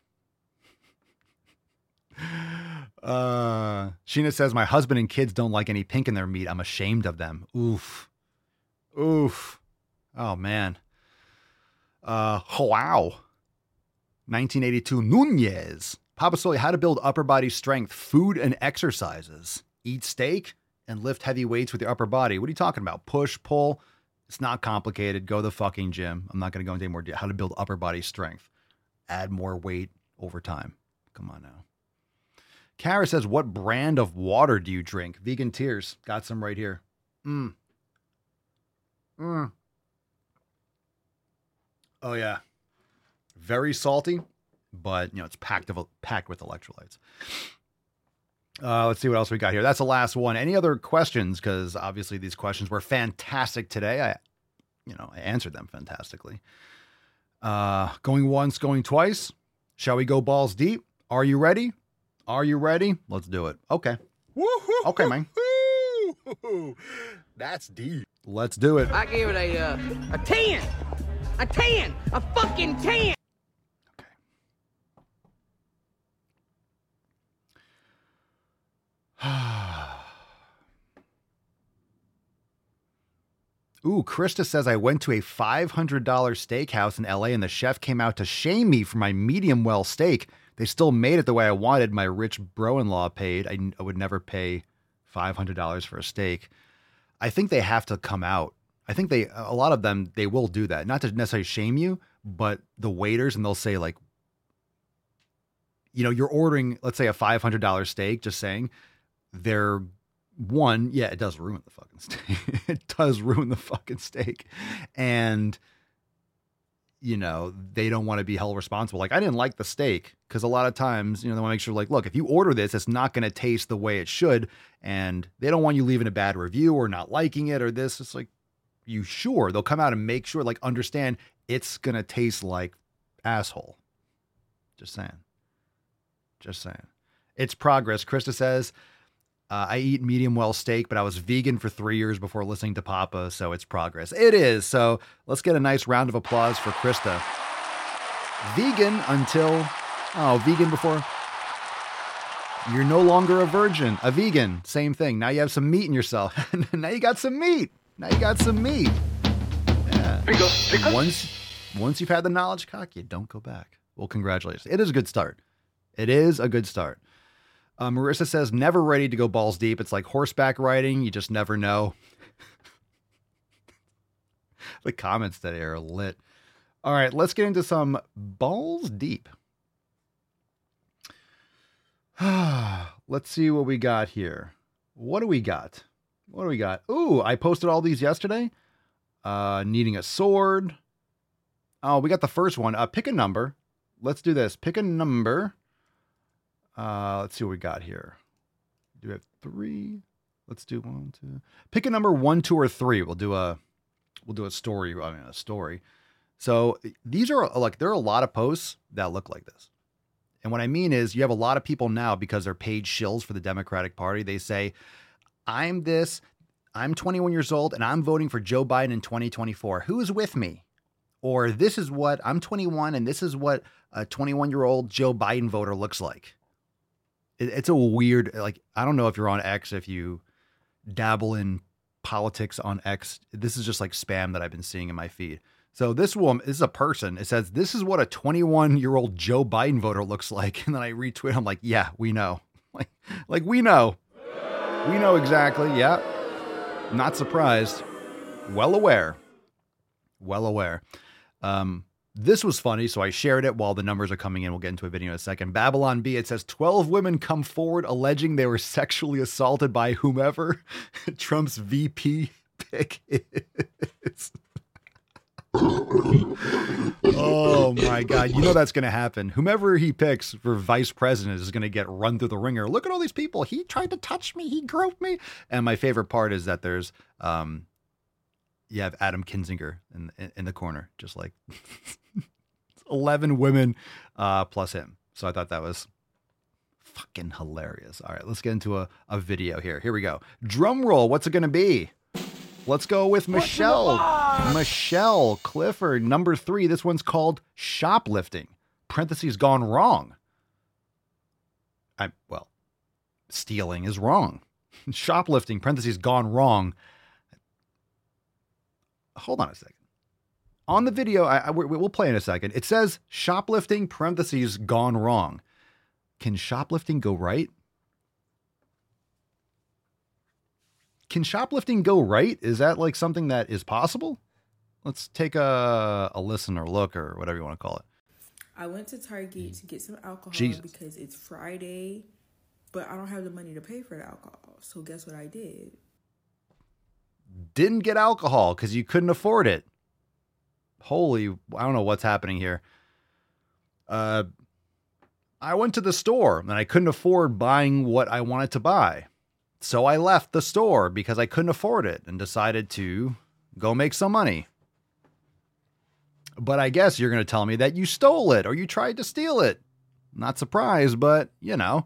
Uh, Sheena says, my husband and kids don't like any pink in their meat. I'm ashamed of them. Oof. Oof. Oh, man. Uh, wow. nineteen eighty-two, Nunez. Papa Swolio, how to build upper body strength, food and exercises. Eat steak and lift heavy weights with your upper body. What are you talking about? Push, pull. It's not complicated. Go to the fucking gym. I'm not going to go into any more detail. How to build upper body strength. Add more weight over time. Come on now. Kara says, what brand of water do you drink? Vegan Tears. Got some right here. Mm. Mm. Oh, yeah. Very salty, but, you know, it's packed of packed with electrolytes. Uh, let's see what else we got here. That's the last one. Any other questions? Because obviously these questions were fantastic today. I, you know, I answered them fantastically. Uh, going once, going twice. Shall we go balls deep? Are you ready? Are you ready? Let's do it. Okay. Woo-hoo, okay, man. That's deep. Let's do it. I give it a uh, a ten, a ten, a fucking ten. Ooh, Krista says, I went to a five hundred dollars steakhouse in L A and the chef came out to shame me for my medium well steak. They still made it the way I wanted. My rich bro-in-law paid. I, I would never pay five hundred dollars for a steak. I think they have to come out. I think they, a lot of them, they will do that. Not to necessarily shame you, but the waiters, and they'll say like, you know, you're ordering, let's say a five hundred dollars steak, just saying, they're one, yeah, it does ruin the fucking steak. It does ruin the fucking steak. And, you know, they don't want to be held responsible. Like, I didn't like the steak because a lot of times, you know, they want to make sure, like, look, if you order this, it's not going to taste the way it should. And they don't want you leaving a bad review or not liking it or this. It's like, you sure? They'll come out and make sure, like, understand it's going to taste like asshole. Just saying. Just saying. It's progress. Krista says, Uh, I eat medium well steak, but I was vegan for three years before listening to Papa, so it's progress. It is. So let's get a nice round of applause for Krista. Vegan until, oh, vegan before. You're no longer a virgin, a vegan. Same thing. Now you have some meat in yourself. Now you got some meat. Now you got some meat. Yeah. Pick up, pick up. Once, once you've had the knowledge cock, you don't go back. Well, congratulations. It is a good start. It is a good start. Uh, Marissa says, never ready to go balls deep. It's like horseback riding. You just never know. The comments today are lit. All right, let's get into some balls deep. Let's see what we got here. What do we got? What do we got? Ooh, I posted all these yesterday. Uh, needing a sword. Oh, we got the first one. Uh, pick a number. Let's do this. Pick a number. Uh, let's see what we got here. Do we have three? Let's do one, two. Pick a number one, two, or three. We'll do a, we'll do a story. I mean, a story. So these are like, there are a lot of posts that look like this. And what I mean is you have a lot of people now because they're paid shills for the Democratic Party. They say, I'm this, I'm twenty-one years old and I'm voting for Joe Biden in twenty twenty-four. Who's with me? Or this is what I'm twenty-one and this is what a twenty-one year old Joe Biden voter looks like. It's a weird, like, I don't know if you're on X, if you dabble in politics on X. This is just like spam that I've been seeing in my feed. So this woman, this is a person. It says, this is what a twenty-one year old Joe Biden voter looks like. And then I retweet. I'm like, yeah, we know. Like, like we know. We know exactly. Yeah. Not surprised. Well aware. Well aware. Um, This was funny, so I shared it while the numbers are coming in. We'll get into a video in a second. Babylon B, it says twelve women come forward alleging they were sexually assaulted by whomever Trump's V P pick is. Oh my God. You know that's going to happen. Whomever he picks for vice president is going to get run through the ringer. Look at all these people. He tried to touch me. He groped me. And my favorite part is that there's, um, you have Adam Kinzinger in, in, in the corner, just like eleven women uh, plus him. So I thought that was fucking hilarious. All right, let's get into a, a video here. Here we go. Drum roll. What's it going to be? Let's go with Michelle. Michelle Clifford, number three. This one's called shoplifting. Parentheses gone wrong. I well, stealing is wrong. Shoplifting, parentheses gone wrong. Hold on a second. On the video, I, I, we'll play in a second. It says shoplifting, parentheses, gone wrong. Can shoplifting go right? Can shoplifting go right? Is that like something that is possible? Let's take a, a listen or look or whatever you want to call it. I went to Target to get some alcohol Jesus. because it's Friday, but I don't have the money to pay for the alcohol. So guess what I did? Didn't get alcohol because you couldn't afford it. Holy, I don't know what's happening here. Uh, I went to the store and I couldn't afford buying what I wanted to buy. So I left the store because I couldn't afford it and decided to go make some money. But I guess you're going to tell me that you stole it or you tried to steal it. Not surprised, but you know.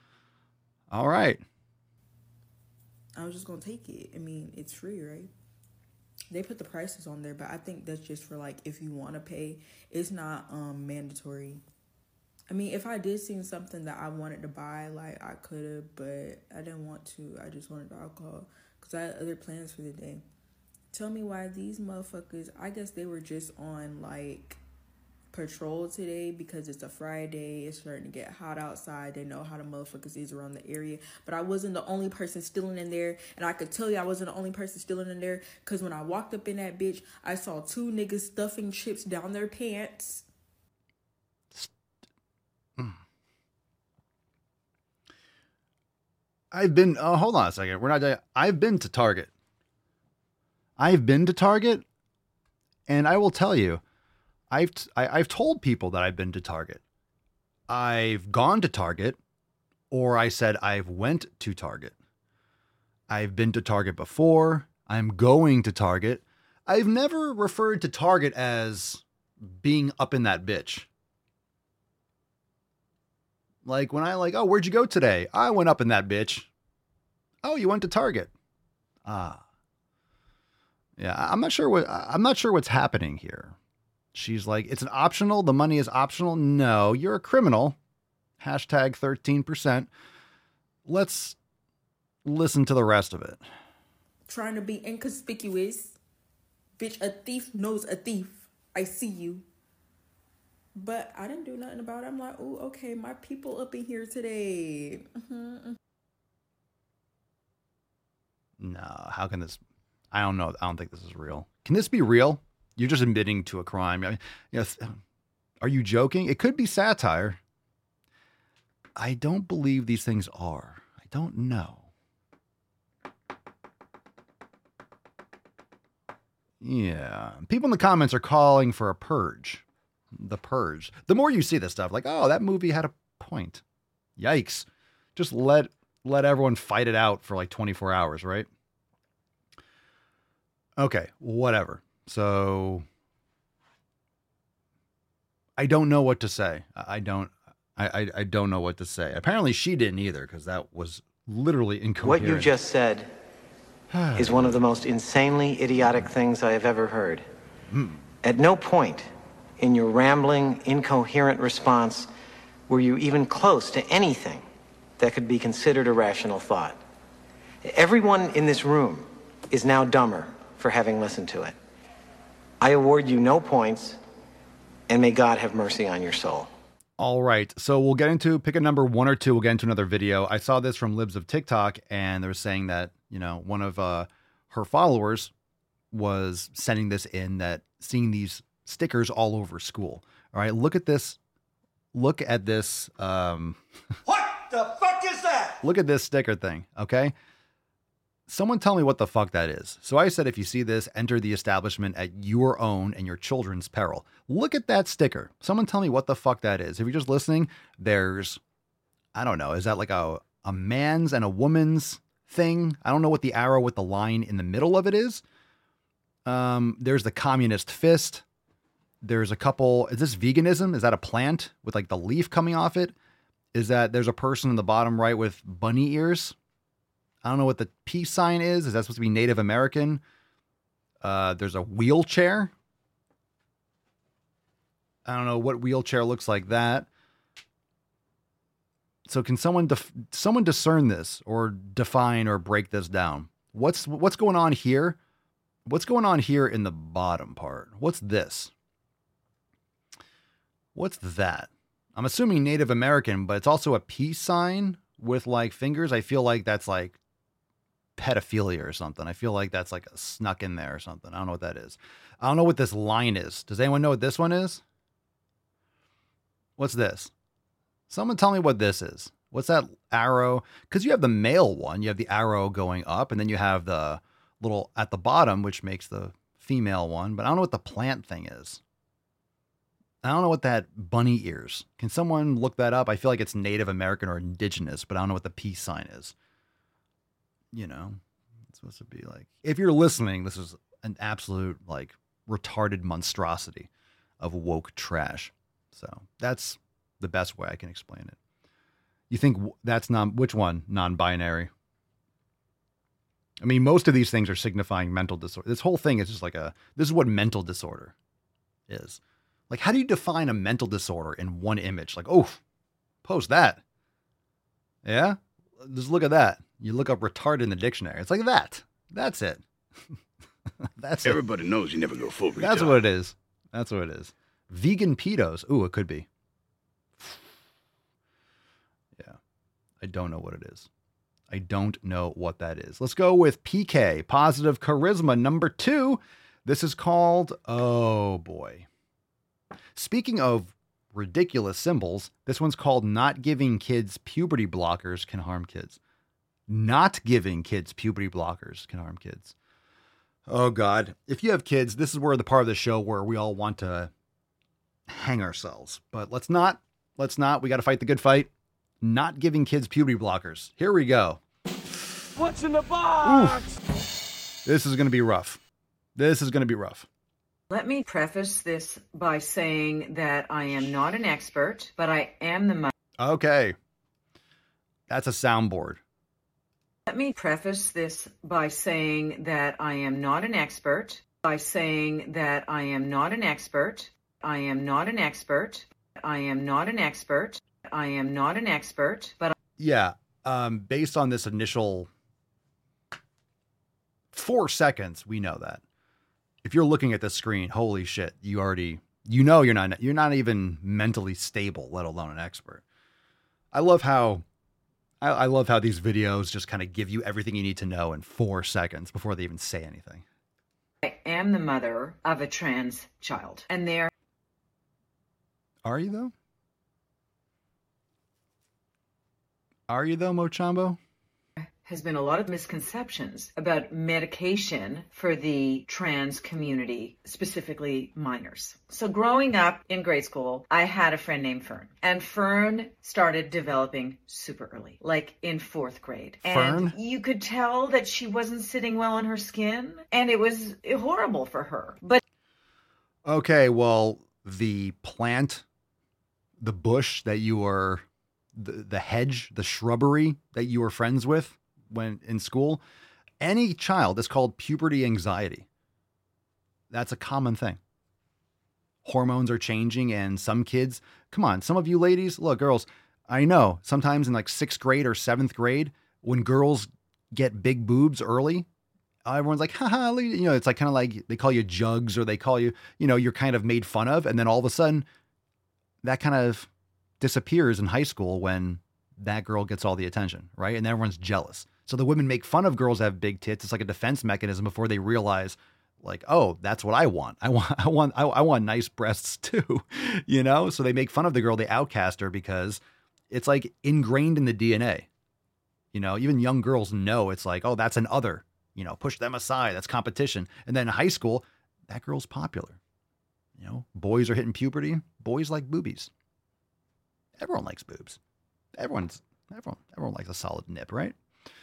All right. I was just going to take it. I mean, it's free, right? They put the prices on there, but I think that's just for like if you want to pay. It's not um mandatory. I mean, if I did see something that I wanted to buy, like I could have, but I didn't want to. I just wanted the alcohol because I had other plans for the day. Tell me why these motherfuckers, I guess they were just on like patrol today because it's a Friday. It's starting to get hot outside. They know how the motherfuckers is around the area. But I wasn't the only person stealing in there. And I could tell you I wasn't the only person stealing in there because when I walked up in that bitch, I saw two niggas stuffing chips down their pants. I've been, oh, hold on a second. We're not, I've been to Target. I've been to Target, and I will tell you, I've I, I've told people that I've been to Target. I've gone to Target, or I said I've went to Target. I've been to Target before. I'm going to Target. I've never referred to Target as being up in that bitch. Like when I like, oh, where'd you go today? I went up in that bitch. Oh, you went to Target. Ah. Yeah, I'm not sure what I'm not sure what's happening here. She's like, it's an optional. The money is optional. No, you're a criminal. Hashtag thirteen percent. Let's listen to the rest of it. Trying to be inconspicuous. Bitch, a thief knows a thief. I see you. But I didn't do nothing about it. I'm like, oh, okay, my people up in here today. Mm-hmm. No, how can this... I don't know. I don't think this is real. Can this be real? You're just admitting to a crime. I mean, you know, are you joking? It could be satire. I don't believe these things are. I don't know. Yeah. People in the comments are calling for a purge. The Purge. The more you see this stuff, like, oh, that movie had a point. Yikes. Just let let everyone fight it out for like twenty-four hours, right? Okay, whatever. So I don't know what to say. I don't I, I, I don't know what to say. Apparently she didn't either, because that was literally incoherent. What you just said is one of the most insanely idiotic things I have ever heard. Hmm. At no point in your rambling, incoherent response were you even close to anything that could be considered a rational thought. Everyone in this room is now dumber for having listened to it. I award you no points, and may God have mercy on your soul. All right, so we'll get into, pick a number one or two, we'll get into another video. I saw this from Libs of TikTok, and they're saying that, you know, one of uh, her followers was sending this in, that seeing these stickers all over school. All right, look at this. Look at this. Um, what the fuck is that? Look at this sticker thing, okay? Someone tell me what the fuck that is. So I said, if you see this, enter the establishment at your own and your children's peril. Look at that sticker. Someone tell me what the fuck that is. If you're just listening, there's, I don't know, is that like a, a man's and a woman's thing? I don't know what the arrow with the line in the middle of it is. Um, there's the communist fist. There's a couple, is this veganism? Is that a plant with like the leaf coming off it? Is that there's a person in the bottom right with bunny ears? I don't know what the peace sign is. Is that supposed to be Native American? Uh, there's a wheelchair. I don't know what wheelchair looks like that. So can someone def- someone discern this or define or break this down? What's what's going on here? What's going on here in the bottom part? What's this? What's that? I'm assuming Native American, but it's also a peace sign with like fingers. I feel like that's like pedophilia or something. I feel like that's like snuck in there or something. I don't know what that is. I don't know what this line is. Does anyone know what this one is? What's this? Someone tell me what this is. What's that arrow? Because you have the male one. You have the arrow going up, and then you have the little at the bottom, which makes the female one. But I don't know what the plant thing is. I don't know what that bunny ears. Can someone look that up? I feel like it's Native American or indigenous, but I don't know what the peace sign is. You know, it's supposed to be like, if you're listening, this is an absolute like retarded monstrosity of woke trash. So that's the best way I can explain it. You think that's non, which one? Non-binary. I mean, most of these things are signifying mental disorder. This whole thing is just like a, this is what mental disorder is. Like, how do you define a mental disorder in one image? Like, oh, post that. Yeah? Just look at that. You look up retarded in the dictionary. It's like that. That's it. That's Everybody it. knows you never go full retard. That's what it is. That's what it is. Vegan pedos. Ooh, it could be. Yeah. I don't know what it is. I don't know what that is. Let's go with P K, positive charisma number two. This is called, oh boy. Speaking of ridiculous symbols, this one's called not giving kids puberty blockers can harm kids. Not giving kids puberty blockers can harm kids. Oh God. If you have kids, this is where the part of the show where we all want to hang ourselves, but let's not, let's not, we got to fight the good fight. Not giving kids puberty blockers. Here we go. What's in the box? Oof. This is going to be rough. This is going to be rough. Let me preface this by saying that I am not an expert, but I am the mother. Okay. That's a soundboard. Let me preface this by saying that I am not an expert, by saying that I am not an expert. I am not an expert. I am not an expert. I am not an expert, but yeah, um, based on this initial four seconds, we know that. If you're looking at the screen, holy shit, you already, you know, you're not, you're not even mentally stable, let alone an expert. I love how, I, I love how these videos just kind of give you everything you need to know in four seconds before they even say anything. I am the mother of a trans child, and there. Are you though? Are you though, Mochambo? Has been a lot of misconceptions about medication for the trans community, specifically minors. So growing up in grade school, I had a friend named Fern, and Fern started developing super early, like in fourth grade. Fern? And you could tell that she wasn't sitting well on her skin, and it was horrible for her. But okay, well, the plant, the bush that you were, the, the hedge, the shrubbery that you were friends with when in school, any child is called puberty anxiety. That's a common thing. Hormones are changing, and some kids, come on, some of you ladies, look, girls, I know sometimes in like sixth grade or seventh grade, when girls get big boobs early, everyone's like, haha, you know, it's like kind of like they call you jugs, or they call you, you know, you're kind of made fun of. And then all of a sudden that kind of disappears in high school when that girl gets all the attention, right? And everyone's jealous. So the women make fun of girls that have big tits. It's like a defense mechanism before they realize, like, oh, that's what I want. I want, I want, I, I want nice breasts too, you know? So they make fun of the girl, they outcast her because it's like ingrained in the D N A. You know, even young girls know it's like, oh, that's an other, you know, push them aside. That's competition. And then in high school, that girl's popular. You know, boys are hitting puberty. Boys like boobies. Everyone likes boobs. Everyone's, everyone, everyone likes a solid nip, right?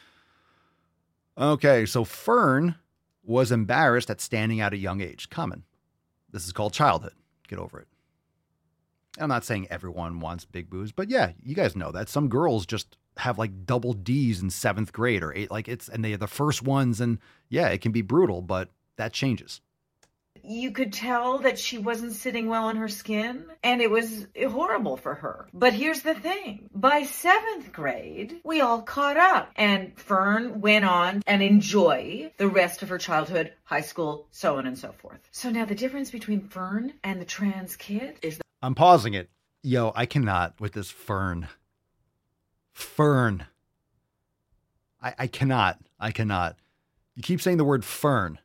Okay, so Fern was embarrassed at standing at a young age. Common. This is called childhood. Get over it. I'm not saying everyone wants big boobs, but yeah, you guys know that. Some girls just have like double D's in seventh grade or eight, like it's, and they are the first ones, and yeah, it can be brutal, but that changes. you could tell that she wasn't sitting well on her skin, and it was horrible for her. But here's the thing. By seventh grade, we all caught up, and Fern went on and enjoy the rest of her childhood, high school, so on and so forth. So now the difference between Fern and the trans kid is... I'm pausing it. Yo, I cannot with this Fern. Fern. I, I cannot. I cannot. You keep saying the word Fern.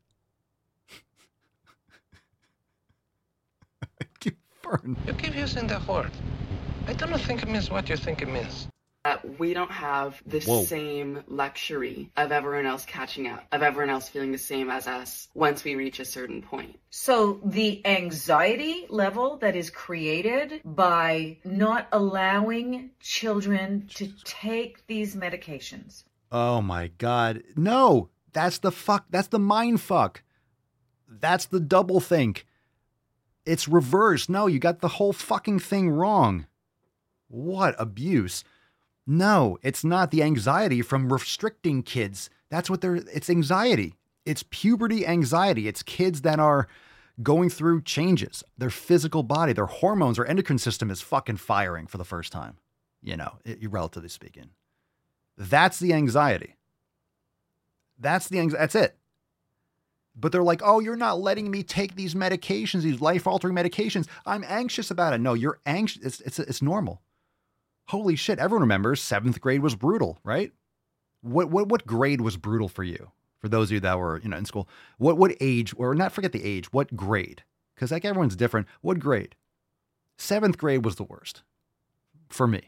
Fern. You keep using that word. I don't think it means what you think it means. Uh, we don't have the Whoa. same luxury of everyone else catching up, of everyone else feeling the same as us once we reach a certain point. So the anxiety level that is created by not allowing children to take these medications. Oh my God. No, that's the fuck. That's the mind fuck. That's the double think. It's reversed. No, you got the whole fucking thing wrong. What abuse. No, it's not the anxiety from restricting kids That's what they're, it's anxiety. It's puberty anxiety. It's kids that are going through changes. Their physical body, their hormones, their endocrine system is fucking firing for the first time, you know, it, relatively speaking. That's the anxiety. That's the anxiety. That's it. But they're like, oh, you're not letting me take these medications, these life-altering medications. I'm anxious about it. No, you're anxious. It's, it's, it's normal. Holy shit. Everyone remembers seventh grade was brutal, right? What, what, what grade was brutal for you? For those of you that were, you know, in school, what, what age, or not forget the age, what grade? Because like everyone's different. What grade? Seventh grade was the worst for me.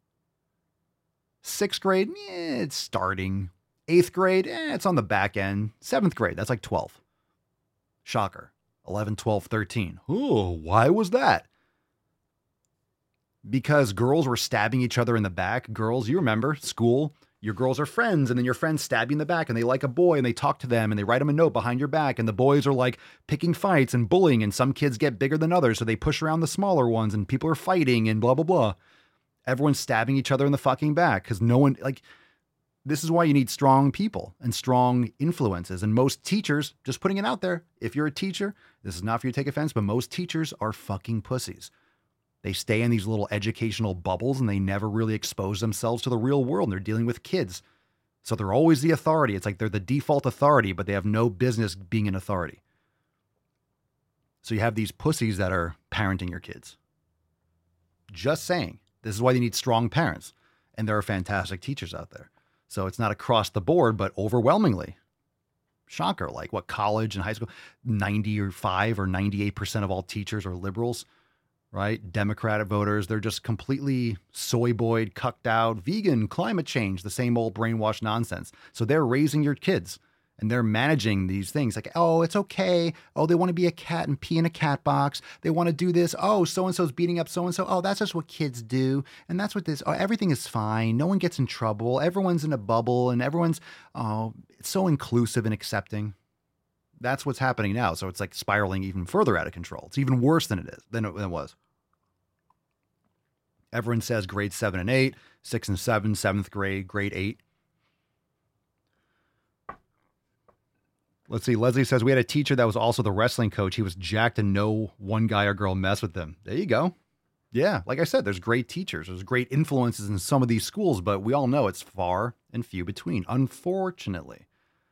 Sixth grade, eh, it's starting. Eighth grade, eh, it's on the back end. Seventh grade, that's like twelve. Shocker. eleven, twelve, thirteen. Ooh, why was that? Because girls were stabbing each other in the back. Girls, you remember, school, your girls are friends, and then your friends stab you in the back, and they like a boy, and they talk to them, and they write them a note behind your back, and the boys are like picking fights and bullying, and some kids get bigger than others, so they push around the smaller ones, and people are fighting, and blah, blah, blah. Everyone's stabbing each other in the fucking back, because no one, like, this is why you need strong people and strong influences. And most teachers, just putting it out there, if you're a teacher, this is not for you to take offense, but most teachers are fucking pussies. They stay in these little educational bubbles and they never really expose themselves to the real world. And they're dealing with kids. So they're always the authority. It's like they're the default authority, but they have no business being an authority. So you have these pussies that are parenting your kids. Just saying. This is why they need strong parents. And there are fantastic teachers out there. So it's not across the board, but overwhelmingly. Shocker. Like what, college and high school, ninety-five or ninety-eight percent of all teachers are liberals, right? Democratic voters. They're just completely soy boyed, cucked out, vegan, climate change, the same old brainwashed nonsense. So they're raising your kids and they're managing these things like, oh, it's okay. Oh, they want to be a cat and pee in a cat box. They want to do this. Oh, so-and-so's beating up so-and-so. Oh, that's just what kids do. And that's what this, oh, everything is fine. No one gets in trouble. Everyone's in a bubble and everyone's, oh, it's so inclusive and accepting. That's what's happening now. So it's like spiraling even further out of control. It's even worse than it is, than it, than it was. Everyone says grade seven and eight, six and seven, seventh grade, grade eight. Let's see. Leslie says, we had a teacher that was also the wrestling coach. He was jacked and no one guy or girl mess with them. There you go. Yeah. Like I said, there's great teachers. There's great influences in some of these schools, but we all know it's far and few between, unfortunately.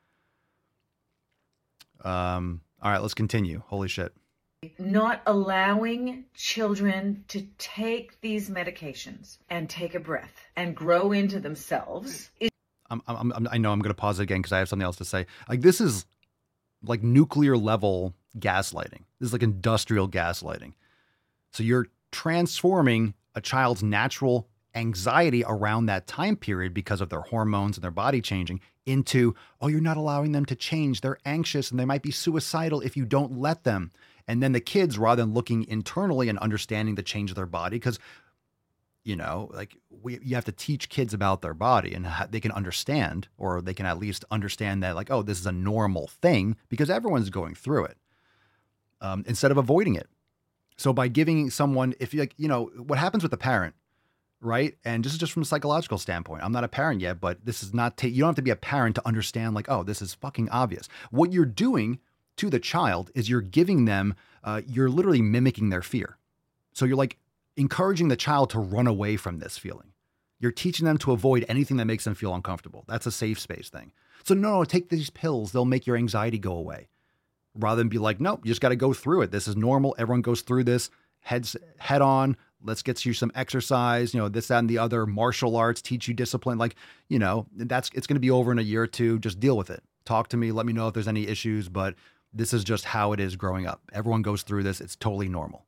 Um, all right, let's continue. Holy shit. Not allowing children to take these medications and take a breath and grow into themselves. Is- I'm, I'm, I'm, I know I'm going to pause it again because I have something else to say. Like, this is like nuclear level gaslighting. This is like industrial gaslighting. So you're transforming a child's natural anxiety around that time period because of their hormones and their body changing into, oh, you're not allowing them to change. They're anxious and they might be suicidal if you don't let them. And then the kids, rather than looking internally and understanding the change of their body, because, you know, like we, you have to teach kids about their body and how they can understand, or they can at least understand that like, oh, this is a normal thing because everyone's going through it, um, instead of avoiding it. So by giving someone, if you like, you know, what happens with the parent, right? And this is just from a psychological standpoint. I'm not a parent yet, but this is not, ta- you don't have to be a parent to understand like, oh, this is fucking obvious. What you're doing to the child is you're giving them, uh, you're literally mimicking their fear. So you're like encouraging the child to run away from this feeling. You're teaching them to avoid anything that makes them feel uncomfortable. That's a safe space thing. So no, no, take these pills. They'll make your anxiety go away. Rather than be like, nope, you just got to go through it. This is normal. Everyone goes through this heads head on. Let's get you some exercise, you know, this, that, and the other, martial arts, teach you discipline. Like, you know, that's, it's going to be over in a year or two. Just deal with it. Talk to me. Let me know if there's any issues, but this is just how it is growing up. Everyone goes through this. It's totally normal.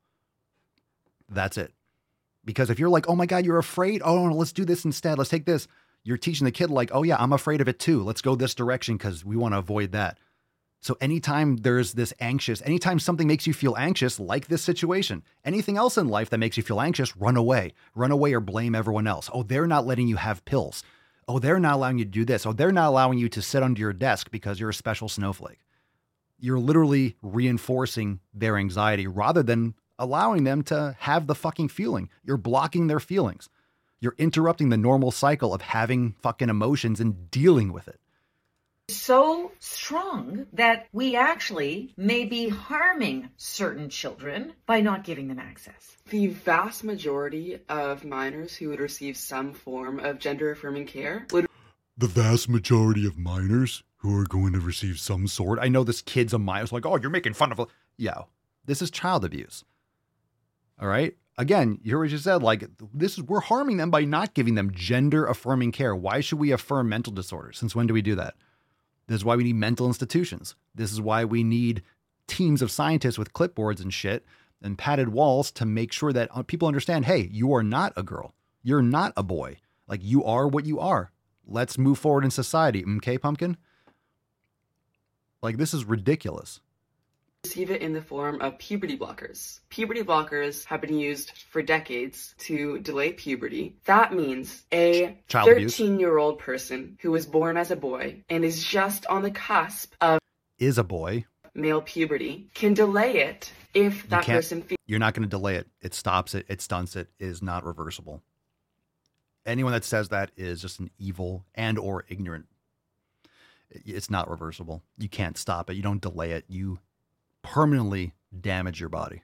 That's it. Because if you're like, oh my God, you're afraid. Oh, no, let's do this instead. Let's take this. You're teaching the kid like, oh yeah, I'm afraid of it too. Let's go this direction because we want to avoid that. So anytime there's this anxious, anytime something makes you feel anxious, like this situation, anything else in life that makes you feel anxious, run away. Run away or blame everyone else. Oh, they're not letting you have pills. Oh, they're not allowing you to do this. Oh, they're not allowing you to sit under your desk because you're a special snowflake. You're literally reinforcing their anxiety rather than allowing them to have the fucking feeling. You're blocking their feelings. You're interrupting the normal cycle of having fucking emotions and dealing with it. so strong that we actually may be harming certain children by not giving them access. The vast majority of minors who would receive some form of gender-affirming care would... The vast majority of minors who are going to receive some sort... I know this kid's a minor. It's like, oh, you're making fun of... A... Yo, this is child abuse. All right? Again, you heard what you said. Like, this is, we're harming them by not giving them gender-affirming care. Why should we affirm mental disorders? Since when do we do that? This is why we need mental institutions. This is why we need teams of scientists with clipboards and shit and padded walls to make sure that people understand, hey, you are not a girl. You're not a boy. Like, you are what you are. Let's move forward in society. Okay, Pumpkin? Like, this is ridiculous. Receive it in the form of puberty blockers. Puberty blockers have been used for decades to delay puberty. That means a thirteen-year-old person who was born as a boy and is just on the cusp of is a boy male puberty can delay it if that person feels. You're not going to delay it. It stops it. It stunts it. It is not reversible. Anyone that says that is just an evil and or ignorant. It's not reversible. You can't stop it. You don't delay it. You permanently damage your body.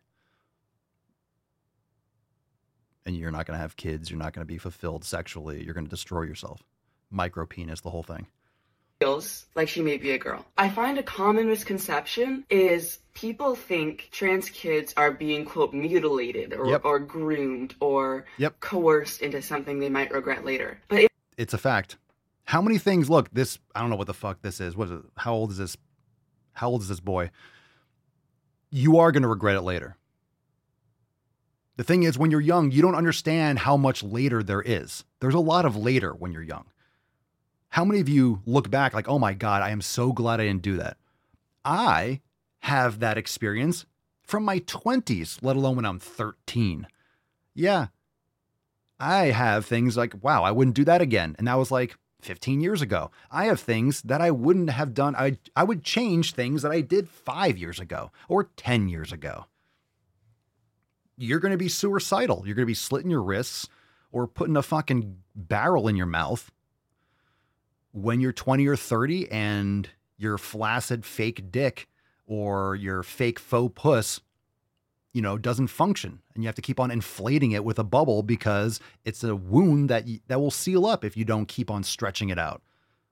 And you're not going to have kids. You're not going to be fulfilled sexually. You're going to destroy yourself. Micro penis, the whole thing. Feels like she may be a girl. I find a common misconception is people think trans kids are being, quote, mutilated or, yep. or groomed or yep. coerced into something they might regret later. But it- it's a fact. How many things, look, this, I don't know what the fuck this is. What is it? How old is this? How old is this boy? You are going to regret it later. The thing is, when you're young, you don't understand how much later there is. There's a lot of later when you're young. How many of you look back like, oh my God, I am so glad I didn't do that. I have that experience from my twenties, let alone when I'm thirteen. Yeah. I have things like, wow, I wouldn't do that again. And that was like fifteen years ago. I have things that I wouldn't have done. I I would change things that I did five years ago or ten years ago. You're going to be suicidal. You're going to be slitting your wrists or putting a fucking barrel in your mouth when you're twenty or thirty and your flaccid fake dick or your fake faux puss, you know, doesn't function. And you have to keep on inflating it with a bubble because it's a wound that you, that will seal up if you don't keep on stretching it out.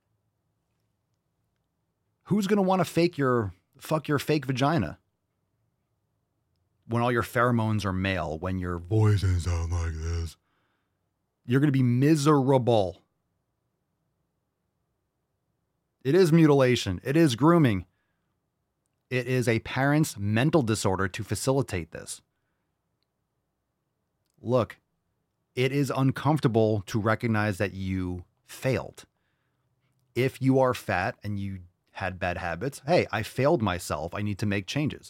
Who's going to want to fake your, fuck your fake vagina? When all your pheromones are male, when your voice doesn't sound like this, you're going to be miserable. It is mutilation. It is grooming. It is a parent's mental disorder to facilitate this. Look, it is uncomfortable to recognize that you failed. If you are fat and you had bad habits, hey, I failed myself. I need to make changes.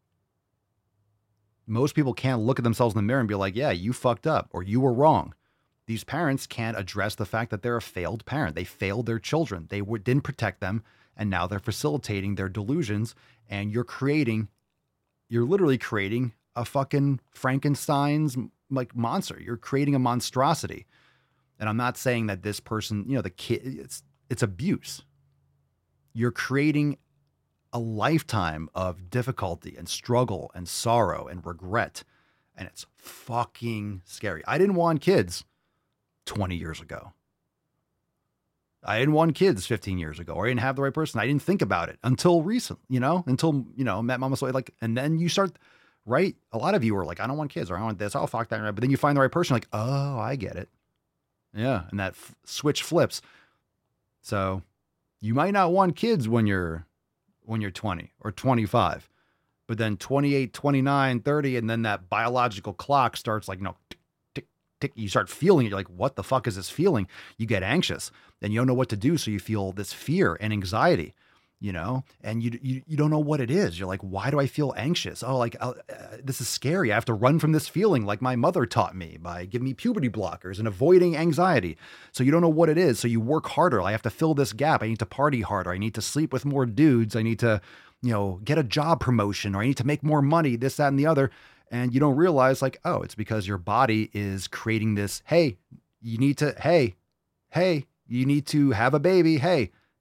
Most people can't look at themselves in the mirror and be like, yeah, you fucked up or you were wrong. These parents can't address the fact that they're a failed parent. They failed their children. They w- didn't protect them. And now they're facilitating their delusions. And you're creating, you're literally creating a fucking Frankenstein's like monster. You're creating a monstrosity. And I'm not saying that this person, you know, the kid, it's, it's abuse. You're creating a lifetime of difficulty and struggle and sorrow and regret. And it's fucking scary. I didn't want kids twenty years ago. I didn't want kids fifteen years ago, or I didn't have the right person. I didn't think about it until recent, you know, until, you know, met Mama Soy, like, and then you start, right? A lot of you are like, I don't want kids or I don't want this. I'll fuck that. Right? But then you find the right person, like, oh, I get it. Yeah. And that f- switch flips. So you might not want kids when you're, when you're twenty or twenty-five, but then twenty-eight, twenty-nine, thirty, and then that biological clock starts like, no, tick, tick, tick. You start feeling it. You're like, what the fuck is this feeling? You get anxious and you don't know what to do. So you feel this fear and anxiety, you know, and you, you, you don't know what it is. You're like, why do I feel anxious? Oh, like, uh, this is scary. I have to run from this feeling like my mother taught me by giving me puberty blockers and avoiding anxiety. So you don't know what it is. So you work harder. I have to fill this gap. I need to party harder. I need to sleep with more dudes. I need to, you know, get a job promotion, or I need to make more money, this, that, and the other. And you don't realize like, oh, it's because your body is creating this. Hey, you need to, hey, hey, you need to have a baby. Hey,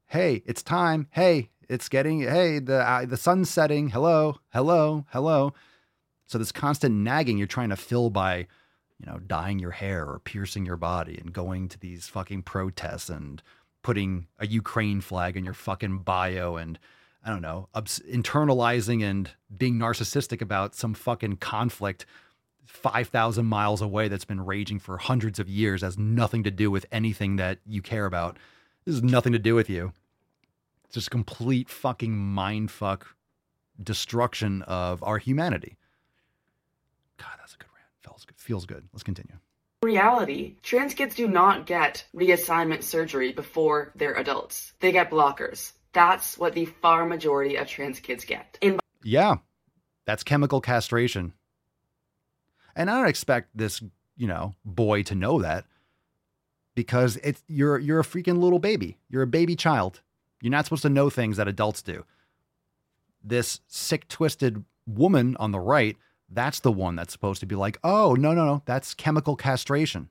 Hey, it's time. Hey, it's getting, hey, the uh, the sun's setting. Hello, hello, hello. So this constant nagging you're trying to fill by, you know, dyeing your hair or piercing your body and going to these fucking protests and putting a Ukraine flag in your fucking bio and, I don't know, ups- internalizing and being narcissistic about some fucking conflict five thousand miles away that's been raging for hundreds of years, has nothing to do with anything that you care about. This has nothing to do with you. It's just complete fucking mindfuck destruction of our humanity. God, that's a good rant. Feels good. Feels good. Let's continue. In reality, trans kids do not get reassignment surgery before they're adults. They get blockers. That's what the far majority of trans kids get. In- yeah, that's chemical castration. And I don't expect this, you know, boy to know that because it's you're you're a freaking little baby. You're a baby child. You're not supposed to know things that adults do. This sick, twisted woman on the right, that's the one that's supposed to be like, oh, no, no, no, that's chemical castration.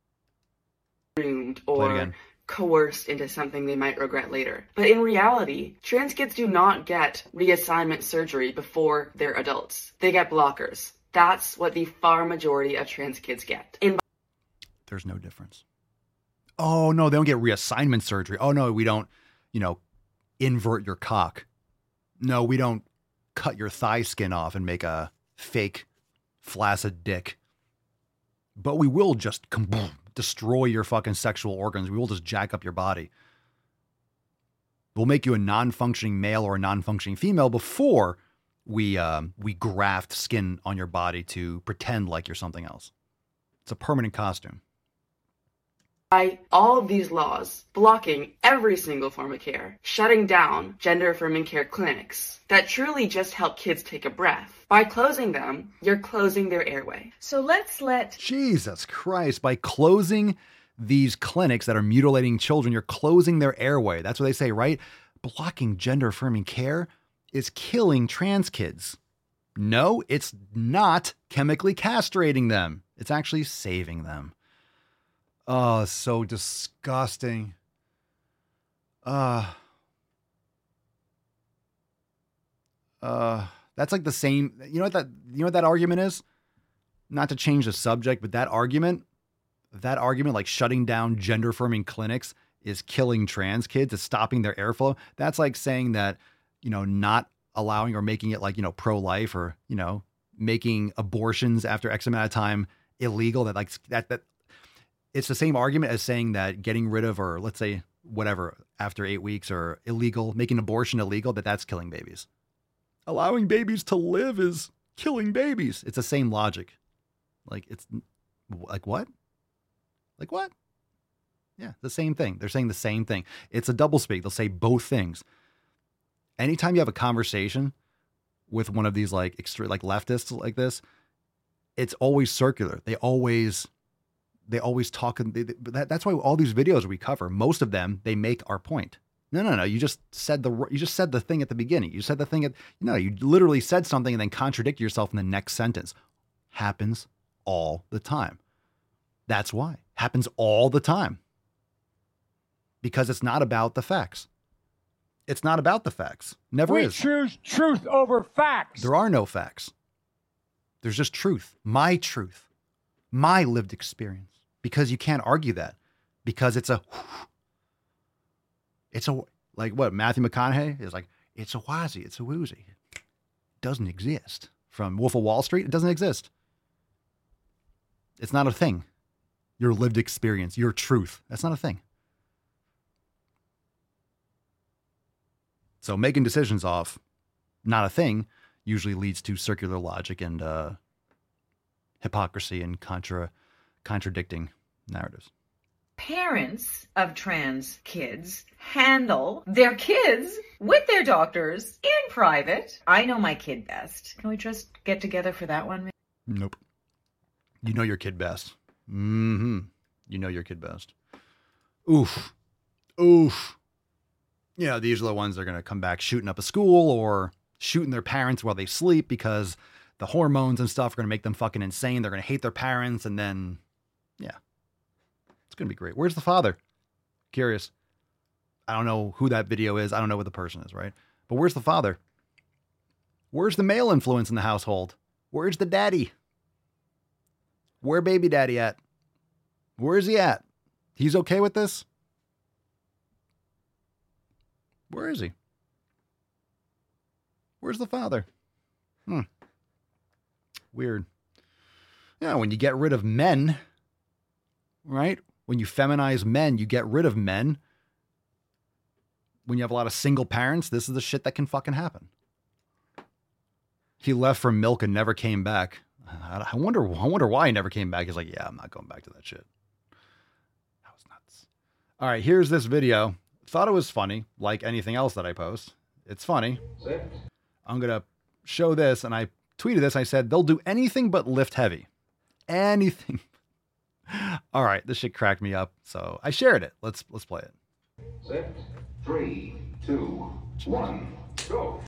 Or coerced into something they might regret later. But in reality, trans kids do not get reassignment surgery before they're adults. They get blockers. That's what the far majority of trans kids get. In- There's no difference. Oh, no, they don't get reassignment surgery. Oh, no, we don't, you know, invert your cock. No, we don't cut your thigh skin off and make a fake flaccid dick. But we will just kaboom, destroy your fucking sexual organs. We will just jack up your body. We'll make you a non-functioning male or a non-functioning female before we um, we graft skin on your body to pretend like you're something else. It's a permanent costume. By all of these laws, blocking every single form of care, shutting down gender-affirming care clinics that truly just help kids take a breath. By closing them, you're closing their airway. So let's let... Jesus Christ. By closing these clinics that are mutilating children, you're closing their airway. That's what they say, right? Blocking gender-affirming care is killing trans kids. No, it's not chemically castrating them. It's actually saving them. Oh, so disgusting. Uh, uh, that's like the same, you know what that, you know what that argument is? Not to change the subject, but that argument, that argument, like shutting down gender affirming clinics is killing trans kids, is stopping their airflow. That's like saying that, you know, not allowing or making it like, you know, pro-life or, you know, making abortions after X amount of time illegal. That like that, that, it's the same argument as saying that getting rid of, or let's say whatever, after eight weeks or illegal, making abortion illegal, that that's killing babies. Allowing babies to live is killing babies. It's the same logic. Like it's like, what? Like what? Yeah, the same thing. They're saying the same thing. It's a doublespeak. They'll say both things. Anytime you have a conversation with one of these like extreme, like leftists like this, it's always circular. They always... They always talk, and they, they, that, that's why all these videos we cover, most of them, they make our point. No, no, no. You just said the you just said the thing at the beginning. You said the thing at no. You literally said something and then contradict yourself in the next sentence. Happens all the time. That's why happens all the time. Because it's not about the facts. It's not about the facts. Never we is. We choose truth over facts. There are no facts. There's just truth. My truth. My lived experience. Because you can't argue that. Because it's a, it's a, like what Matthew McConaughey is like, it's a wazi, it's a woozy. It doesn't exist. From Wolf of Wall Street, it doesn't exist. It's not a thing. Your lived experience, your truth, that's not a thing. So making decisions off not a thing usually leads to circular logic and uh, hypocrisy and contra contradicting narratives. Parents of trans kids handle their kids with their doctors in private. I know my kid best. Can we just get together for that one? Nope. You know your kid best. Mm-hmm. You know your kid best. Oof. Oof. You know, these are the ones that are going to come back shooting up a school or shooting their parents while they sleep because the hormones and stuff are going to make them fucking insane. They're going to hate their parents and then... Yeah. It's going to be great. Where's the father? Curious. I don't know who that video is. I don't know what the person is, right? But where's the father? Where's the male influence in the household? Where's the daddy? Where baby daddy at? Where is he at? He's okay with this? Where is he? Where's the father? Hmm. Weird. Yeah, when you get rid of men, right? When you feminize men, you get rid of men. When you have a lot of single parents, this is the shit that can fucking happen. He left for milk and never came back. I wonder, I wonder why he never came back. He's like, yeah, I'm not going back to that shit. That was nuts. All right, here's this video. Thought it was funny, like anything else that I post. It's funny. I'm going to show this, and I tweeted this. I said, they'll do anything but lift heavy. Anything. All right, this shit cracked me up, so I shared it. Let's let's play it. Set, three, two, one, go.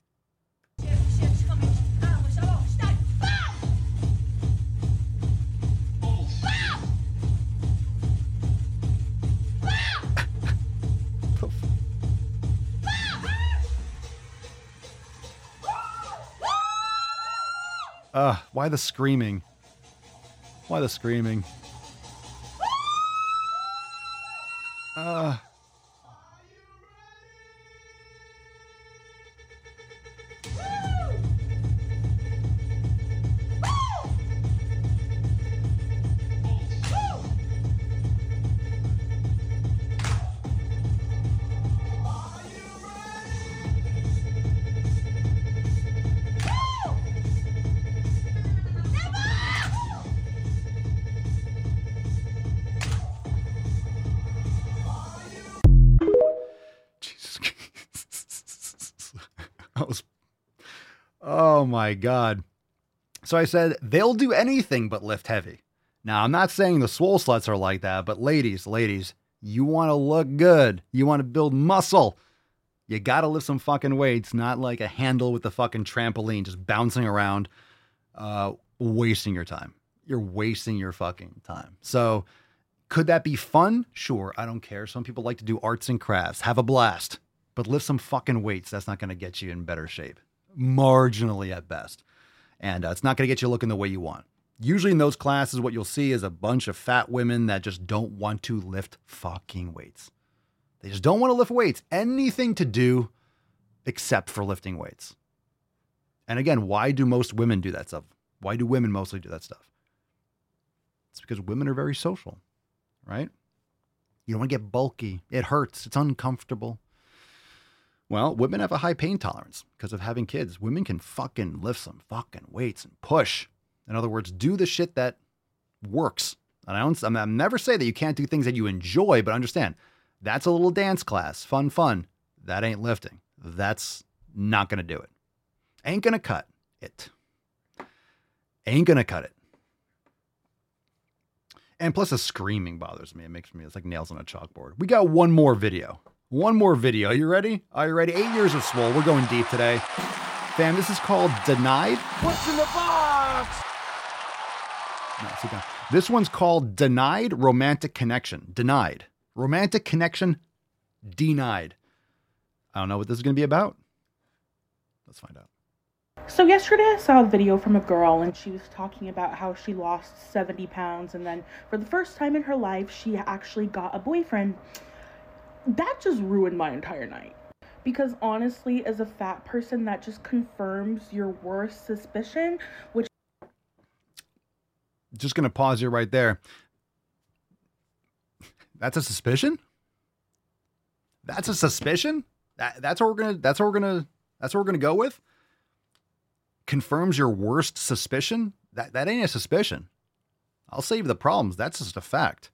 Uh, why the screaming? Why the screaming? Uh. Oh my God. So I said, they'll do anything but lift heavy. Now, I'm not saying the swole sluts are like that, but ladies, ladies, you want to look good. You want to build muscle. You got to lift some fucking weights, not like a handle with the fucking trampoline, just bouncing around, uh, wasting your time. You're wasting your fucking time. So could that be fun? Sure. I don't care. Some people like to do arts and crafts. Have a blast, but lift some fucking weights. That's not going to get you in better shape. Marginally at best. And uh, it's not going to get you looking the way you want. Usually in those classes, what you'll see is a bunch of fat women that just don't want to lift fucking weights. They just don't want to lift weights. Anything to do except for lifting weights. And again, why do most women do that stuff? Why do women mostly do that stuff? It's because women are very social, right? You don't want to get bulky. It hurts. It's uncomfortable. Well, women have a high pain tolerance because of having kids. Women can fucking lift some fucking weights and push. In other words, do the shit that works. And I don't, I'm never say that you can't do things that you enjoy, but understand that's a little dance class. Fun, fun. That ain't lifting. That's not going to do it. Ain't going to cut it. Ain't going to cut it. And plus the screaming bothers me. It makes me, it's like nails on a chalkboard. We got one more video. One more video. Are you ready? Are you ready? Eight years of swole. We're going deep today. Fam, this is called Denied. What's in the box? No, sit down. This one's called Denied Romantic Connection. Denied. Romantic Connection Denied. I don't know what this is going to be about. Let's find out. So yesterday I saw a video from a girl and she was talking about how she lost seventy pounds and then for the first time in her life she actually got a boyfriend. That just ruined my entire night. Because honestly, as a fat person, that just confirms your worst suspicion, which... Just going to pause you right there. That's a suspicion? That's a suspicion? That, that's what we're going to, that's what we're going to, that's what we're going to go with? Confirms your worst suspicion? That, that ain't a suspicion. I'll save the problems. That's just a fact.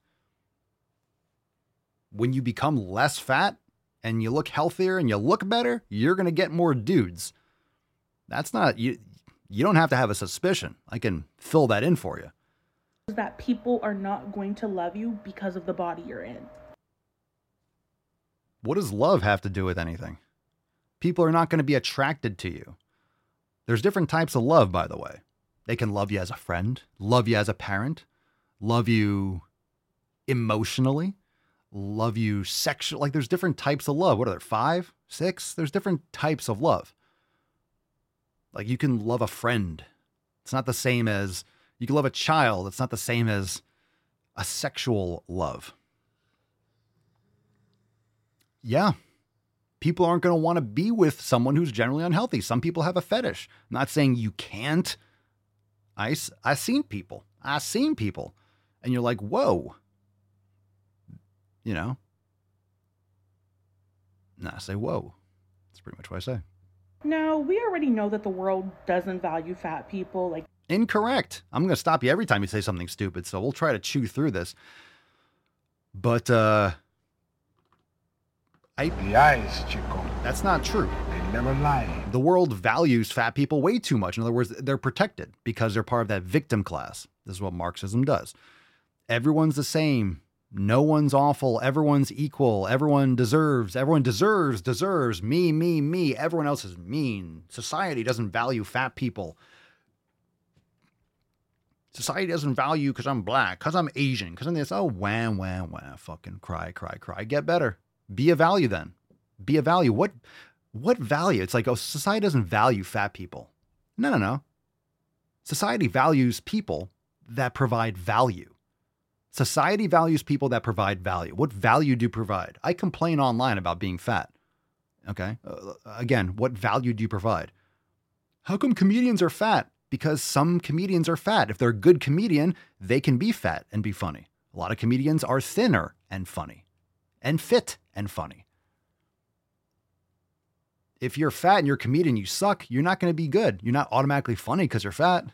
When you become less fat and you look healthier and you look better, you're going to get more dudes. That's not, you, you don't have to have a suspicion. I can fill that in for you. That people are not going to love you because of the body you're in. What does love have to do with anything? People are not going to be attracted to you. There's different types of love, by the way. They can love you as a friend, love you as a parent, love you emotionally, love you sexual. Like there's different types of love. What are there? Five, six? There's different types of love. Like you can love a friend. It's not the same as you can love a child. It's not the same as a sexual love. Yeah. People aren't going to want to be with someone who's generally unhealthy. Some people have a fetish. I'm not saying you can't. I, I've seen people. I've seen people. And you're like, whoa. You know? No, I say, whoa. That's pretty much what I say. No, we already know that the world doesn't value fat people. Like, incorrect. I'm going to stop you every time you say something stupid. So we'll try to chew through this. But, uh... I, the eyes, Chico. That's not true. They never lie. The world values fat people way too much. In other words, they're protected because they're part of that victim class. This is what Marxism does. Everyone's the same. No one's awful. Everyone's equal. Everyone deserves. Everyone deserves, deserves. Me, me, me. Everyone else is mean. Society doesn't value fat people. Society doesn't value because I'm black, because I'm Asian, because I'm this. Oh, wah, wah, wah. Fucking cry, cry, cry. Get better. Be a value then. Be a value. What what value? It's like, oh, society doesn't value fat people. No, no, no. Society values people that provide value. Society values people that provide value. What value do you provide? I complain online about being fat. Okay. Uh, again, what value do you provide? How come comedians are fat? Because some comedians are fat. If they're a good comedian, they can be fat and be funny. A lot of comedians are thinner and funny and fit and funny. If you're fat and you're a comedian, you suck, you're not going to be good. You're not automatically funny because you're fat.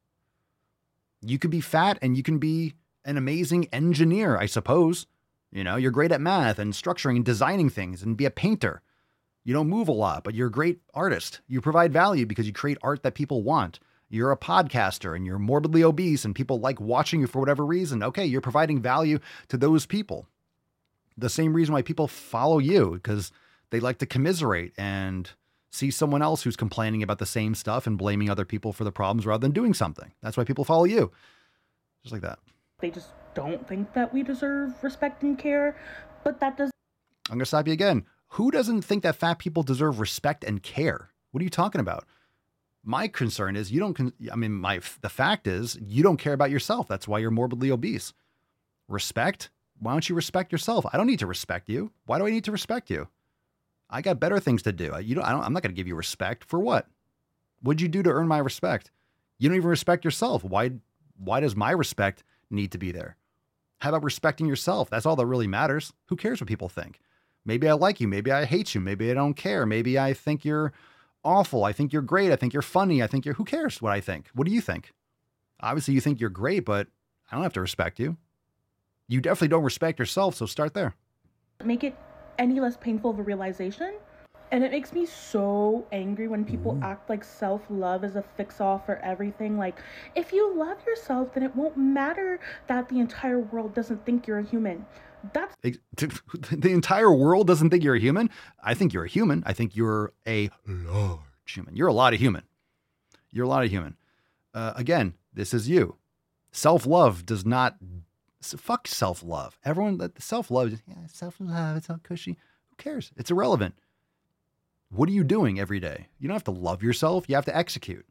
You could be fat and you can be an amazing engineer, I suppose. You know, you're great at math and structuring and designing things and be a painter. You don't move a lot, but you're a great artist. You provide value because you create art that people want. You're a podcaster and you're morbidly obese and people like watching you for whatever reason. Okay, you're providing value to those people. The same reason why people follow you, because they like to commiserate and see someone else who's complaining about the same stuff and blaming other people for the problems rather than doing something. That's why people follow you. Just like that. They just don't think that we deserve respect and care, but that does. I'm going to stop you again. Who doesn't think that fat people deserve respect and care? What are you talking about? My concern is you don't, con- I mean, my, the fact is you don't care about yourself. That's why you're morbidly obese. Respect? Why don't you respect yourself? I don't need to respect you. Why do I need to respect you? I got better things to do. You don't, I don't, I'm not going to give you respect for what? What'd you do to earn my respect? You don't even respect yourself. Why, why does my respect need to be there? How about respecting yourself? That's all that really matters. Who cares what people think? Maybe I like you. Maybe I hate you. Maybe I don't care. Maybe I think you're awful. I think you're great. I think you're funny. I think you're, who cares what I think? What do you think? Obviously you think you're great, but I don't have to respect you. You definitely don't respect yourself. So start there. Make it any less painful of a realization. And it makes me so angry when people mm. act like self-love is a fix-all for everything. Like, if you love yourself, then it won't matter that the entire world doesn't think you're a human. That's the entire world doesn't think you're a human. I think you're a human. I think you're a large human. You're a lot of human. You're a lot of human. Uh, again, this is you. Self-love does not fuck self-love. Everyone that self-love, yeah, self-love, it's all cushy. Who cares? It's irrelevant. What are you doing every day? You don't have to love yourself. You have to execute.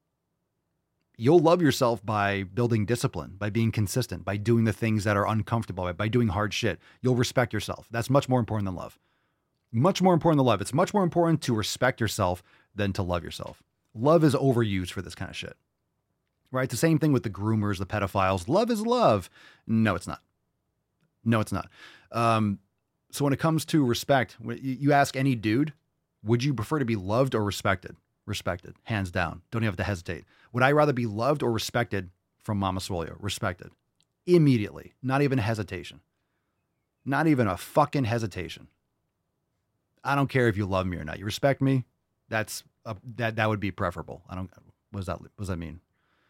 You'll love yourself by building discipline, by being consistent, by doing the things that are uncomfortable, by doing hard shit. You'll respect yourself. That's much more important than love. Much more important than love. It's much more important to respect yourself than to love yourself. Love is overused for this kind of shit. Right? The same thing with the groomers, the pedophiles. Love is love. No, it's not. No, it's not. Um, so when it comes to respect, you ask any dude, would you prefer to be loved or respected? Respected, hands down. Don't even have to hesitate. Would I rather be loved or respected from Mama Swolio? Respected. Immediately. Not even a hesitation. Not even a fucking hesitation. I don't care if you love me or not. You respect me? That's a, that that would be preferable. I don't. What does that what does that mean?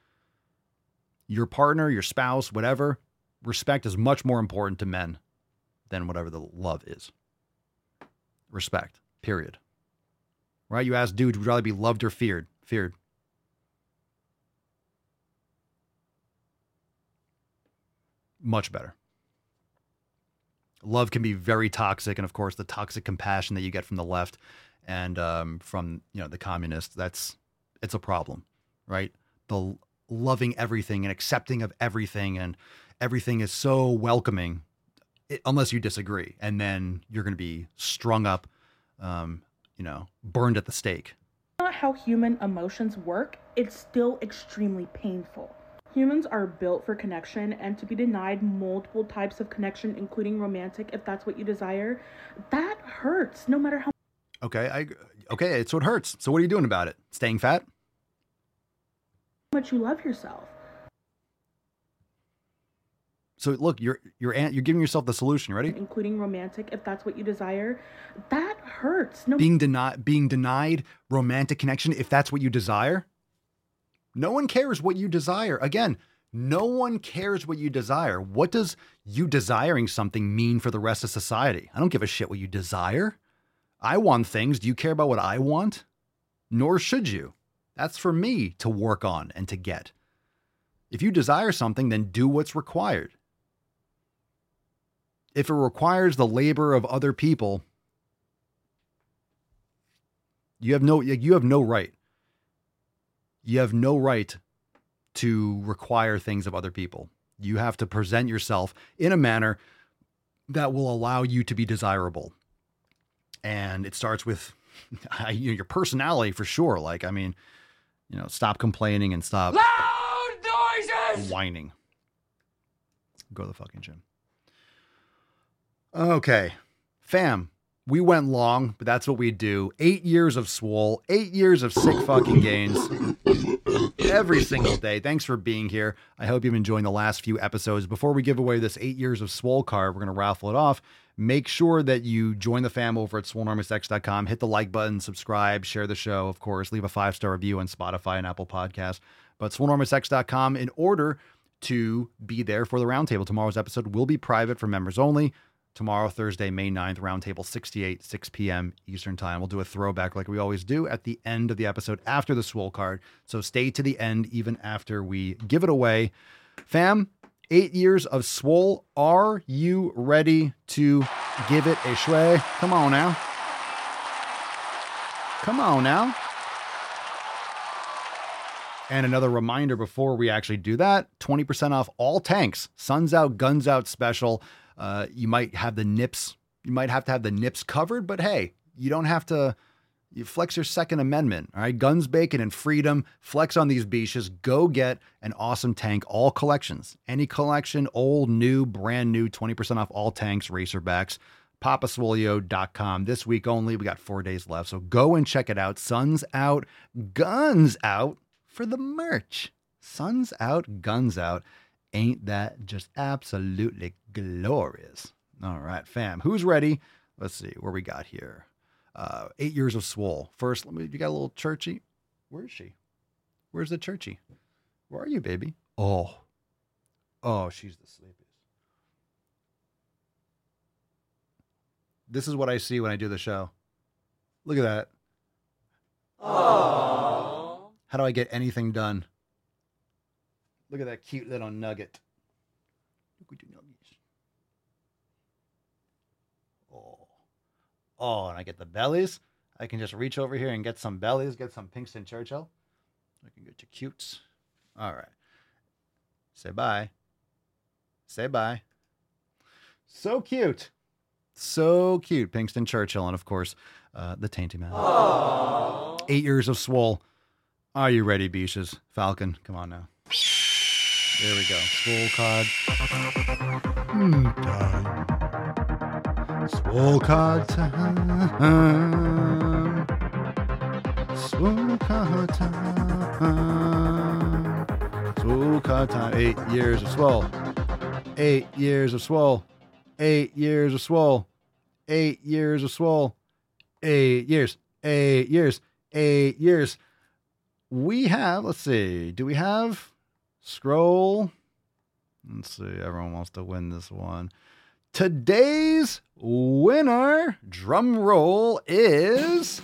Your partner, your spouse, whatever. Respect is much more important to men than whatever the love is. Respect. Period. Right? You ask dudes, would you rather be loved or feared? Feared. Much better. Love can be very toxic. And of course, the toxic compassion that you get from the left and um, from, you know, the communists, that's, it's a problem, right? The loving everything and accepting of everything and everything is so welcoming, it, unless you disagree. And then you're going to be strung up, um, you know, burned at the stake. Not how human emotions work, it's still extremely painful. Humans are built for connection, and to be denied multiple types of connection, including romantic, if that's what you desire, that hurts no matter how Okay, I okay, so it hurts. So what are you doing about it? Staying fat? much you love yourself. So look, you're you're you're giving yourself the solution. Ready? Including romantic, if that's what you desire, that hurts. No being denied being denied romantic connection, if that's what you desire. No one cares what you desire. Again, no one cares what you desire. What does you desiring something mean for the rest of society? I don't give a shit what you desire. I want things. Do you care about what I want? Nor should you. That's for me to work on and to get. If you desire something, then do what's required. If it requires the labor of other people, you have no, you have no right. You have no right to require things of other people. You have to present yourself in a manner that will allow you to be desirable. And it starts with you know, your personality for sure. Like, I mean, you know, stop complaining and stop Loud noises! Whining. Go to the fucking gym. Okay, fam. We went long, but that's what we do. Eight years of swole, eight years of sick fucking gains every single day. Thanks for being here. I hope you've been enjoying the last few episodes. Before we give away this eight years of swole card, we're going to raffle it off. Make sure that you join the fam over at swole enormous x dot com. Hit the like button, subscribe, share the show, of course. Leave a five-star review on Spotify and Apple Podcasts. But swole enormous x dot com in order to be there for the roundtable. Tomorrow's episode will be private for members only. Tomorrow, Thursday, May ninth, Roundtable sixty-eight, six p.m. Eastern Time. We'll do a throwback like we always do at the end of the episode after the swole card. So stay to the end even after we give it away. Fam, eight years of swole. Are you ready to give it a shway? Come on now. Come on now. And another reminder before we actually do that, twenty percent off all tanks. Suns out, guns out special. Uh, you might have the nips, you might have to have the nips covered, but hey, you don't have to, you flex your Second Amendment, all right? Guns, bacon, and freedom. Flex on these beaches. Go get an awesome tank, all collections. Any collection, old, new, brand new, twenty percent off all tanks, Racerbacks. papa swolio dot com. This week only, we got four days left, so go and check it out. Suns out, guns out for the merch. Suns out, guns out. Ain't that just absolutely glorious? All right, fam. Who's ready? Let's see where we got here. Uh, eight years of swole. First, let me. You got a little churchy. Where is she? Where's the churchy? Where are you, baby? Oh, oh, she's the sleepiest. This is what I see when I do the show. Look at that. Oh. How do I get anything done? Look at that cute little nugget. Look at the nuggies. Oh. Oh, and I get the bellies. I can just reach over here and get some bellies, get some Pinkston Churchill. I can get your cutes. All right. Say bye. Say bye. So cute. So cute. Pinkston Churchill. And of course, uh, the Tainty Man. Aww. Eight years of swole. Are you ready, beaches? Falcon, come on now. There we go. Swole card. Hmm, time. Swole card time. Swole card time. Swole card time. Eight years of swole. Eight years of swole. Eight years of swole. Eight years of swole. Eight years. Eight years. Eight years. We have, let's see, do we have... Scroll. Let's see. Everyone wants to win this one. Today's winner, drum roll, is...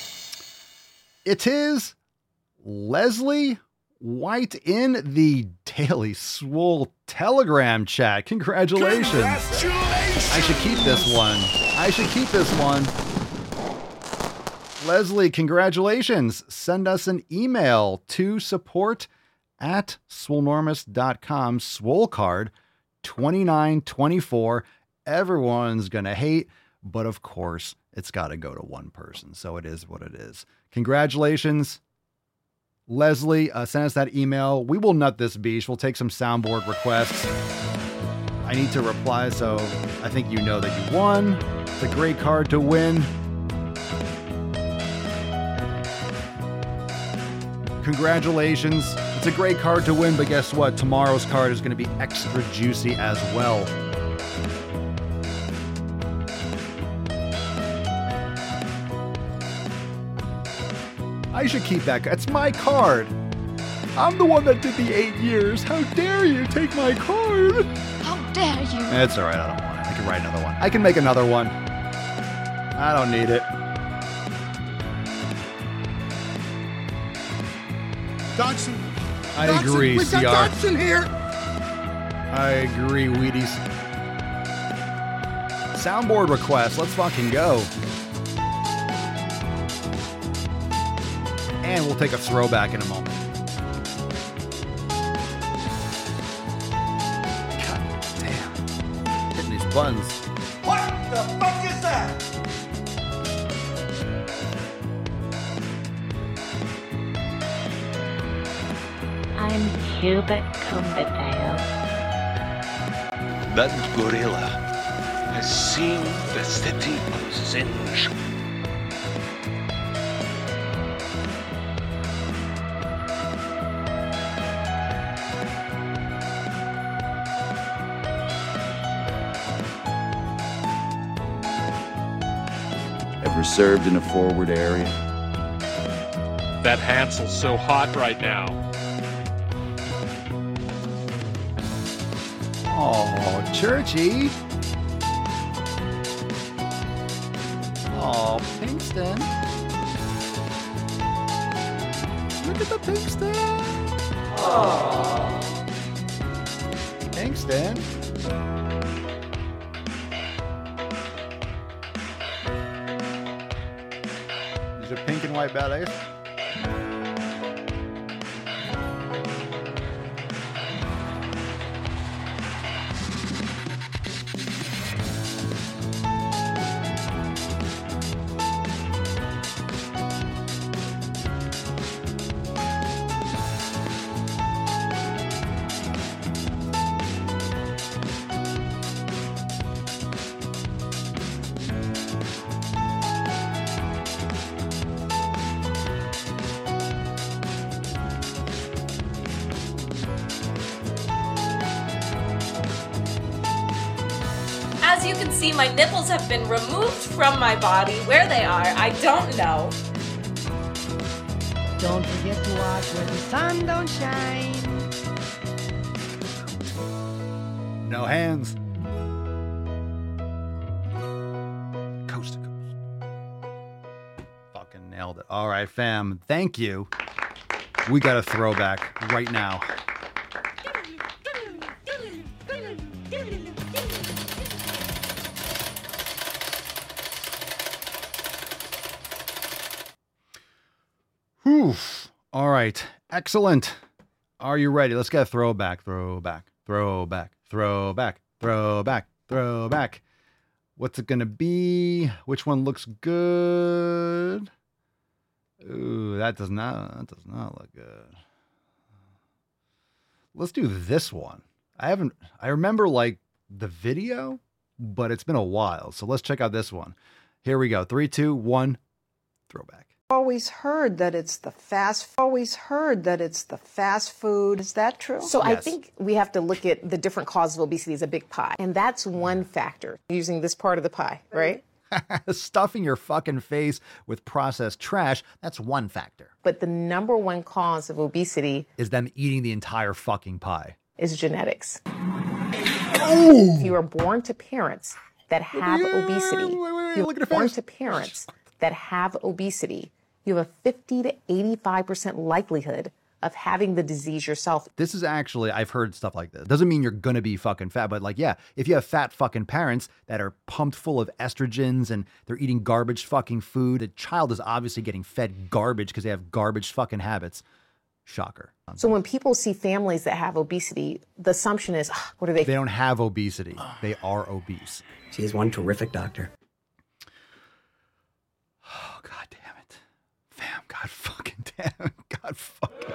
It is Leslie White in the Daily Swole Telegram chat. Congratulations. Congratulations. I should keep this one. I should keep this one. Leslie, congratulations. Send us an email to support at swolenormous dot com. Swole card twenty-nine twenty-four. Everyone's going to hate, but of course, it's got to go to one person. So it is what it is. Congratulations. Leslie, uh, send us that email. We will nut this beach. We'll take some soundboard requests. I need to reply, so I think you know that you won. It's a great card to win. Congratulations. It's a great card to win, but guess what? Tomorrow's card is going to be extra juicy as well. I should keep that. That's my card. I'm the one that did the eight years. How dare you take my card? How dare you? It's all right. I don't want it. I can write another one. I can make another one. I don't need it. Dodson. I Dodson. agree, We've C R. got Dodson here. I agree, Wheaties. Soundboard request. Let's fucking go. And we'll take a throwback in a moment. God damn. Hitting these buttons. What the fuck is that? I'm Hubert Cumberdale. That gorilla has seen the city of Zinj. Ever served in a forward area? That Hansel's so hot right now. Oh, Churchy. Oh, Pinkston. Look at the Pinkston. Oh. Pinkston. These are pink and white ballets. As you can see, my nipples have been removed from my body. Where they are, I don't know. Don't forget to watch where the sun don't shine. No hands. Coast to coast. Fucking nailed it. All right, fam. Thank you. We got a throwback right now. Oof. All right. Excellent. Are you ready? Let's get a throwback, throwback, throwback, throwback, throwback, throwback. What's it going to be? Which one looks good? Ooh, that does not, that does not look good. Let's do this one. I haven't, I remember like the video, but it's been a while. So let's check out this one. Here we go. Three, two, one, throwback. Always heard that it's the fast always heard that it's the fast food. Is that true? So yes. I think we have to look at the different causes of obesity as a big pie. And that's one factor, using this part of the pie, right? Stuffing your fucking face with processed trash, that's one factor. But the number one cause of obesity is them eating the entire fucking pie. Is genetics. Oh! If you are born to parents that have wait, obesity, wait, wait, wait, you're look at born face. to parents that have obesity, you have a fifty to eighty-five percent likelihood of having the disease yourself. This is actually, I've heard stuff like this. Doesn't mean you're going to be fucking fat, but like, yeah, if you have fat fucking parents that are pumped full of estrogens and they're eating garbage fucking food, a child is obviously getting fed garbage because they have garbage fucking habits. Shocker. So when people see families that have obesity, the assumption is, oh, what are they? They don't have obesity. They are obese. She is one terrific doctor. Oh, God damn it. Fam, God fucking damn it. God fucking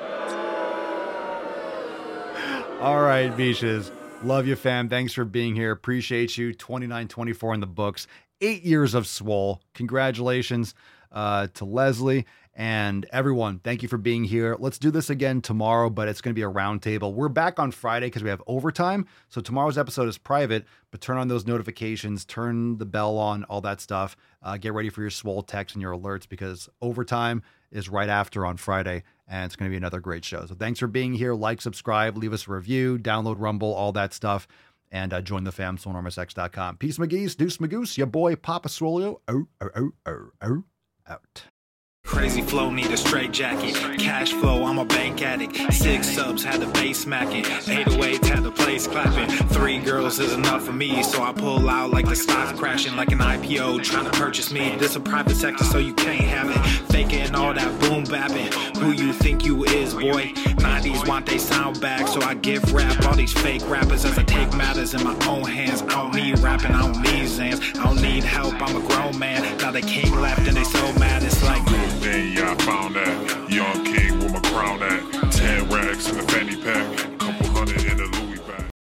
All right, Beaches. Love you, fam. Thanks for being here. Appreciate you. twenty-nine twenty-four in the books. Eight years of Swole. Congratulations uh, to Leslie. And everyone, thank you for being here. Let's do this again tomorrow, but it's going to be a roundtable. We're back on Friday because we have overtime. So tomorrow's episode is private, but turn on those notifications, turn the bell on, all that stuff. Uh, get ready for your Swole text and your alerts because overtime is right after on Friday, and it's going to be another great show. So thanks for being here. Like, subscribe, leave us a review, download Rumble, all that stuff, and uh, join the fam, swole enormous x dot com. Peace, McGee's, Deuce Magoose, your boy, Papa Swolio. Oh, oh, oh, oh, oh, out. Crazy flow, need a straight jacket. Cash flow, I'm a bank addict. Six subs, had the bass smacking. eight oh eight, had the place clapping. Three girls is enough for me, so I pull out like the stock crashing. Like an I P O, trying to purchase me. This a private sector, so you can't have it. Faking all that boom bapping. Who you think you is, boy? nineties want they sound back, so I give rap all these fake rappers as I take matters in my own hands. I don't need rapping, I don't need Zans. I don't need help, I'm a grown man. Now they king left and they so mad, it's like... Then yeah, I found that young king with my crown at ten racks in the fan.